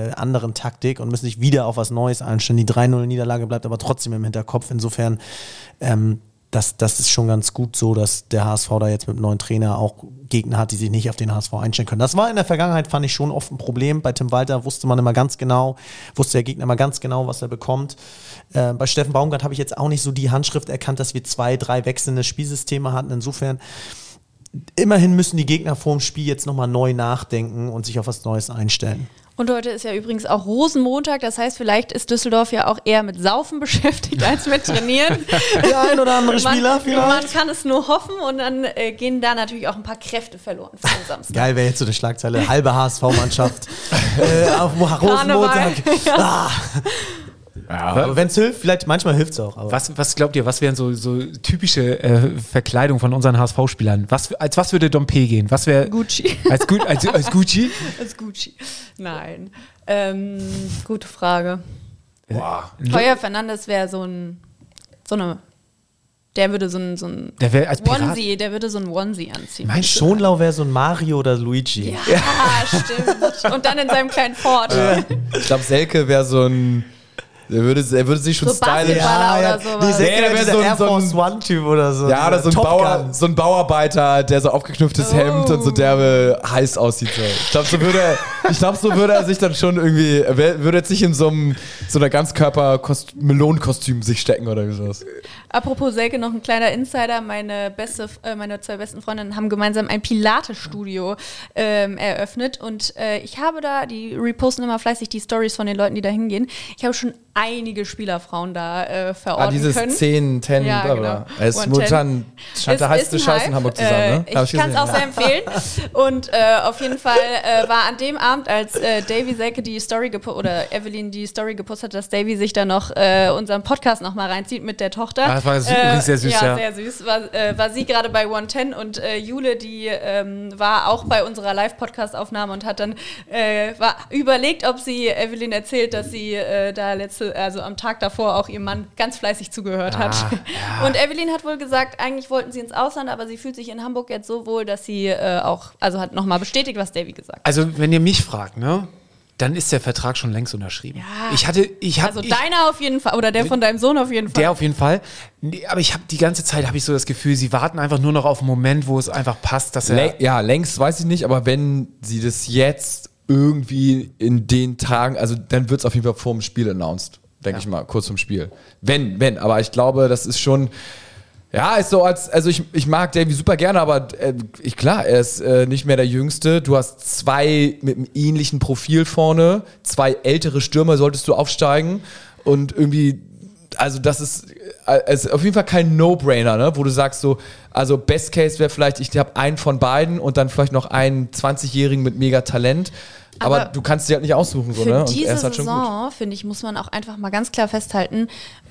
äh, anderen Taktik und müssen sich wieder auf was Neues einstellen. Die drei null Niederlage bleibt aber trotzdem im Hinterkopf. Insofern, ähm, das, das ist schon ganz gut so, dass der H S V da jetzt mit einem neuen Trainer auch Gegner hat, die sich nicht auf den H S V einstellen können. Das war in der Vergangenheit, fand ich, schon oft ein Problem. Bei Tim Walter wusste man immer ganz genau, wusste der Gegner immer ganz genau, was er bekommt. Äh, bei Steffen Baumgart habe ich jetzt auch nicht so die Handschrift erkannt, dass wir zwei, drei wechselnde Spielsysteme hatten. Insofern, immerhin müssen die Gegner vor dem Spiel jetzt nochmal neu nachdenken und sich auf was Neues einstellen. Und heute ist ja übrigens auch Rosenmontag, das heißt, vielleicht ist Düsseldorf ja auch eher mit Saufen beschäftigt als mit Trainieren. Der ein oder andere Spieler man, vielleicht. Man kann es nur hoffen und dann äh, gehen da natürlich auch ein paar Kräfte verloren für den Samstag. Geil wäre jetzt so eine Schlagzeile, halbe H S V-Mannschaft äh, auf Rosenmontag. Ja. Ah. Ja, aber wenn es hilft, vielleicht manchmal hilft es auch. Aber. Was, was glaubt ihr, was wären so, so typische äh, Verkleidung von unseren H S V-Spielern? Was, als was würde Dompe gehen? Was wäre Gucci. Als, Gu als, als Gucci? Als Gucci. Nein. Ähm, gute Frage. Boah. Heuer Fernandes wäre so ein, so eine, der würde so ein, so ein Der wäre als Pirat. Onesie, der würde so ein Onesie anziehen. Mein Schonlau wäre so ein Mario oder Luigi. Ja, stimmt. Und dann in seinem kleinen Ford. Ja. Ich glaube, Selke wäre so ein. Er würde, er würde sich schon So stylisch. Basketballer oder sowas. Die Nee, der wäre wär so so ein- Air so ein- Force One-Typ oder so. Ja, oder so ein, Top Bauer, Gun. so ein Bauarbeiter, der so aufgeknüpftes Oh. Hemd und so derbe heiß aussieht. So. Ich glaube, so würde er, ich glaub, so würde er sich dann schon irgendwie, er wär- würde jetzt nicht in so einem so einer Ganzkörper-Melonenkostüm sich stecken oder wie sowas. Apropos Selke, noch ein kleiner Insider. Meine, beste, äh, meine zwei besten Freundinnen haben gemeinsam ein Pilates-Studio ähm, eröffnet. Und äh, ich habe da, die reposten immer fleißig die Stories von den Leuten, die da hingehen. Ich habe schon einige Spielerfrauen da äh, verorten Ah, dieses können. zehn, zehn, Ja, bla genau. bla. Es ist One momentan, scheint Ist- der heißeste ist ein Scheiß Hype. in Hamburg zu sein, Äh, ne? Hab Ich kann es auch sehr empfehlen. Und äh, auf jeden Fall äh, war an dem Abend, als äh, Davy Selke die Story gepostet, oder Evelyn die Story gepostet hat, dass Davy sich da noch äh, unseren Podcast noch mal reinzieht mit der Tochter. Ah, das war sü- übrigens sehr süß, ja. ja. sehr süß. War, äh, war sie gerade bei one ten und äh, Jule, die ähm, war auch bei unserer Live-Podcast-Aufnahme und hat dann äh, war überlegt, ob sie Evelyn erzählt, dass sie äh, da letzte, also am Tag davor auch ihrem Mann ganz fleißig zugehört hat. Ah, ja. Und Evelyn hat wohl gesagt, eigentlich wollten sie ins Ausland, aber sie fühlt sich in Hamburg jetzt so wohl, dass sie äh, auch, also hat nochmal bestätigt, was Davy gesagt hat. Also, wenn ihr mich fragt, ne, dann ist der Vertrag schon längst unterschrieben. Ja. Ich hatte, ich habe, Also deiner auf jeden Fall, oder der von deinem Sohn auf jeden Fall. der auf jeden Fall. Nee, aber ich habe die ganze Zeit habe ich so das Gefühl, sie warten einfach nur noch auf einen Moment, wo es einfach passt, dass er. Läng- ja, längst weiß ich nicht, aber wenn sie das jetzt irgendwie in den Tagen, also dann wird es auf jeden Fall vor dem Spiel announced, denke ich mal, kurz vorm Spiel. Wenn, wenn, aber ich glaube, das ist schon, ja, ist so als, also ich, ich mag Davy super gerne, aber äh, ich, klar, er ist äh, nicht mehr der Jüngste. Du hast zwei mit einem ähnlichen Profil vorne, zwei ältere Stürmer solltest du aufsteigen und irgendwie, also das ist, äh, ist auf jeden Fall kein No-Brainer, ne? Wo du sagst so, also Best Case wäre vielleicht, ich habe einen von beiden und dann vielleicht noch einen zwanzigjährigen mit mega Talent. Aber, Aber du kannst dir halt nicht aussuchen, so, Für ne? Und diese er ist halt schon gut. Saison, finde ich, muss man auch einfach mal ganz klar festhalten,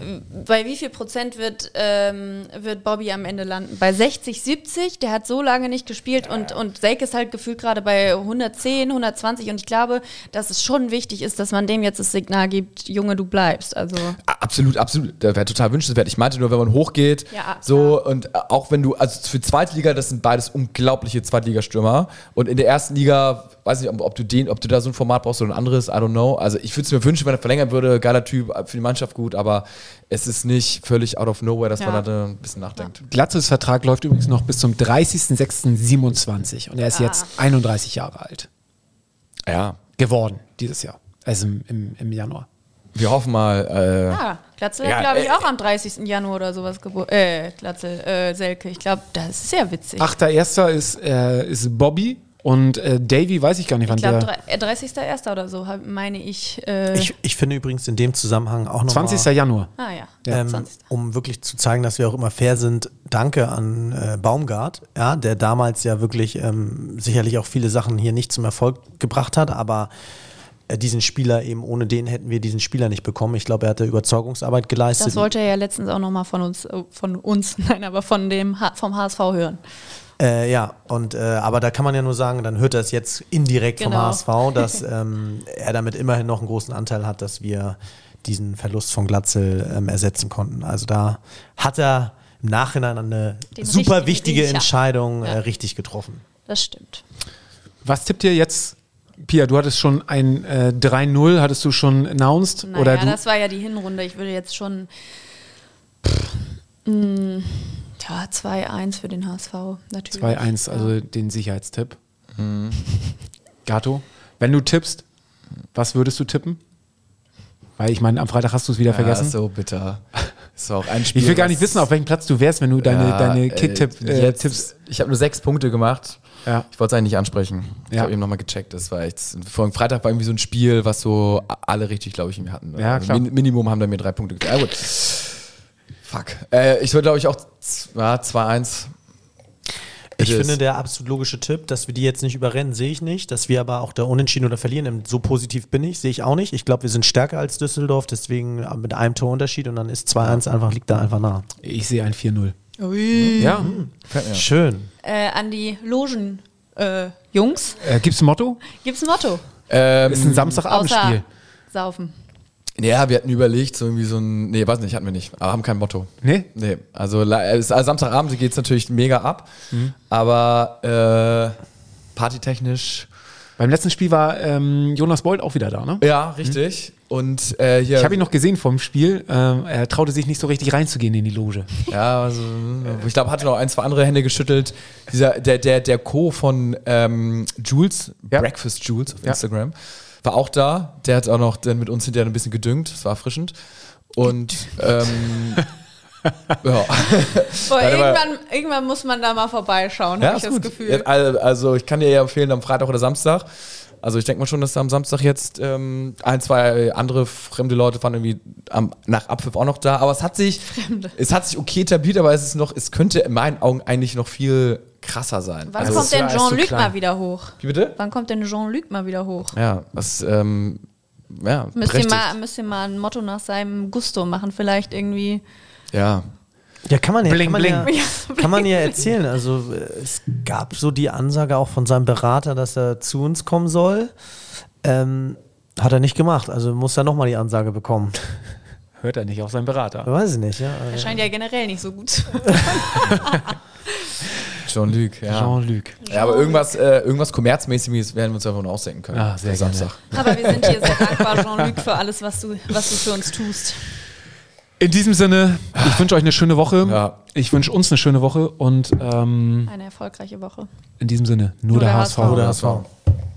bei wie viel Prozent wird, ähm, wird Bobby am Ende landen? Bei sechzig, siebzig? Der hat so lange nicht gespielt und, und Selke ist halt gefühlt gerade bei hundertzehn, hundertzwanzig und ich glaube, dass es schon wichtig ist, dass man dem jetzt das Signal gibt, Junge, du bleibst. Also Absolut, absolut. Das wäre total wünschenswert. Ich meinte nur, wenn man hochgeht, Ja, so und auch wenn du, also für Zweitliga, das sind beides unglaubliche Zweitligastürmer. Und in der ersten Liga, weiß nicht, ob, ob du den, ob du da so ein Format brauchst oder ein anderes, I don't know. Also ich würde es mir wünschen, wenn er verlängern würde, geiler Typ, für die Mannschaft gut, aber es ist nicht völlig out of nowhere, dass Ja. man da ein bisschen nachdenkt. Glatzels Vertrag läuft übrigens noch bis zum dreißigsten sechsten siebenundzwanzig und er ist Ah. jetzt einunddreißig Jahre alt Ja, geworden dieses Jahr, also im, im, im Januar. wir hoffen mal. Äh, ja, Glatzel Ja, hat, glaube ich, äh, auch am dreißigsten Januar oder sowas geboren. Äh, Glatzel, äh, Selke. Ich glaube, das ist sehr witzig. achter erster ist, äh, ist Bobby und äh, Davy weiß ich gar nicht, wann ich glaube, der. dreißigster erster oder so, hab- meine ich. Äh, Ich, ich finde übrigens in dem Zusammenhang auch noch zwanzigsten Januar. ah ja, Ja, Ähm, zwanzigsten um wirklich zu zeigen, dass wir auch immer fair sind, danke an äh, Baumgart, ja, der damals ja wirklich ähm, sicherlich auch viele Sachen hier nicht zum Erfolg gebracht hat, aber äh, diesen Spieler eben, ohne den hätten wir diesen Spieler nicht bekommen. Ich glaube, er hatte Überzeugungsarbeit geleistet. Das wollte er ja letztens auch nochmal von uns, äh, von uns, nein, aber von dem H- vom H S V hören. Äh, ja, und äh, aber da kann man ja nur sagen, dann hört er es jetzt indirekt vom Genau. H S V, dass ähm, er damit immerhin noch einen großen Anteil hat, dass wir diesen Verlust von Glatzel ähm, ersetzen konnten. Also da hat er im Nachhinein eine Den super richtigen wichtige Riecher. Entscheidung Ja. äh, richtig getroffen. Das stimmt. Was tippt ihr jetzt Pia, du hattest schon ein äh, drei null, hattest du schon announced? Naja, oder du? das war ja die Hinrunde. Ich würde jetzt schon pff, mh, ja, zwei eins für den H S V, natürlich. zwei eins, ja. also den Sicherheitstipp. Mhm. Gato, wenn du tippst, was würdest du tippen? Weil ich meine, am Freitag hast du es wieder Ja, vergessen. so bitter. Das war auch ein Spiel. Ich will gar was- nicht wissen, auf welchem Platz du wärst, wenn du deine, Ja, deine äh, Kick-Tipps äh, jetzt- Tipps. Ich habe nur sechs Punkte gemacht. Ja. Ich wollte es eigentlich nicht ansprechen. Ich Ja. habe eben nochmal gecheckt. Das war echt. Vor Freitag war irgendwie so ein Spiel, was so alle richtig, glaube ich, irgendwie hatten. Ja, Also klar. Min Minimum haben da mir drei Punkte gegeben. Ja, gut. Fuck. Äh, ich würde, glaube ich, auch z- ja, zwei eins. Ich It is. finde, der absolut logische Tipp, dass wir die jetzt nicht überrennen, sehe ich nicht. Dass wir aber auch da unentschieden oder verlieren, so positiv bin ich, sehe ich auch nicht. Ich glaube, wir sind stärker als Düsseldorf, deswegen mit einem Torunterschied und dann ist zwei eins einfach, liegt da einfach nah. Ich sehe ein vier null. Ui. Ja. Gefällt mir. Schön. Äh, an die Logen, äh, Jungs, Äh, gibt's ein Motto? gibt's ein Motto. Ähm, Ist ein Samstagabendspiel. Außer Saufen. Ja, wir hatten überlegt, so irgendwie so ein. Nee, weiß nicht, hatten wir nicht. Aber haben kein Motto. Nee? Nee, also, la- es- also Samstagabend geht es natürlich mega ab. Aber äh, partytechnisch. Beim letzten Spiel war ähm, Jonas Bold auch wieder da, ne? Ja, richtig. Und äh, hier. Ich habe ihn noch gesehen vom Spiel. Ähm, er traute sich nicht so richtig reinzugehen in die Loge. Ja, also, ich glaube, hatte noch ein, zwei andere Hände geschüttelt. Dieser, der, der, der Co. von ähm, Jules, Ja. Breakfast Jules auf Ja. Instagram, war auch da. Der hat auch noch dann mit uns hinterher ein bisschen gedüngt. Das war erfrischend. Und ähm, ja. Boah, Nein, aber- irgendwann, irgendwann muss man da mal vorbeischauen, habe ich ist das gut. Gefühl. Ja, also ich kann dir ja empfehlen, am Freitag oder Samstag. Also ich denke mal schon, dass da am Samstag jetzt ähm, ein, zwei andere fremde Leute waren irgendwie am, nach Abpfiff auch noch da. Aber es hat sich, es hat sich okay etabliert, aber es ist noch, es könnte in meinen Augen eigentlich noch viel krasser sein. Wann Also, kommt denn ist ja alles so Jean-Luc klein. mal wieder hoch? wie bitte? Wann kommt denn Jean-Luc mal wieder hoch? Ja, das ähm, ja, Müsst ihr, berechtigt. mal, müsst ihr mal ein Motto nach seinem Gusto machen, vielleicht irgendwie. Ja. Ja, kann man ja, Bling, kann man bling. ja, kann man ja erzählen. Also äh, es gab so die Ansage auch von seinem Berater, dass er zu uns kommen soll. Ähm, hat er nicht gemacht. Also muss er nochmal die Ansage bekommen. Hört er nicht auf seinen Berater. Weiß ich nicht, ja. Er scheint ja generell nicht so gut. Jean-Luc, ja. Jean-Luc. Ja, aber irgendwas, äh, irgendwas Kommerzmäßiges werden wir uns einfach nur ausdenken können. Ah, sehr für gerne. Samstag. Aber wir sind hier sehr dankbar, Jean-Luc, für alles, was du, was du für uns tust. In diesem Sinne, ich wünsche euch eine schöne Woche. Ja. Ich wünsche uns eine schöne Woche und ähm, Eine erfolgreiche Woche. in diesem Sinne, nur, Nur der, der H S V. H S V. Oder H S V.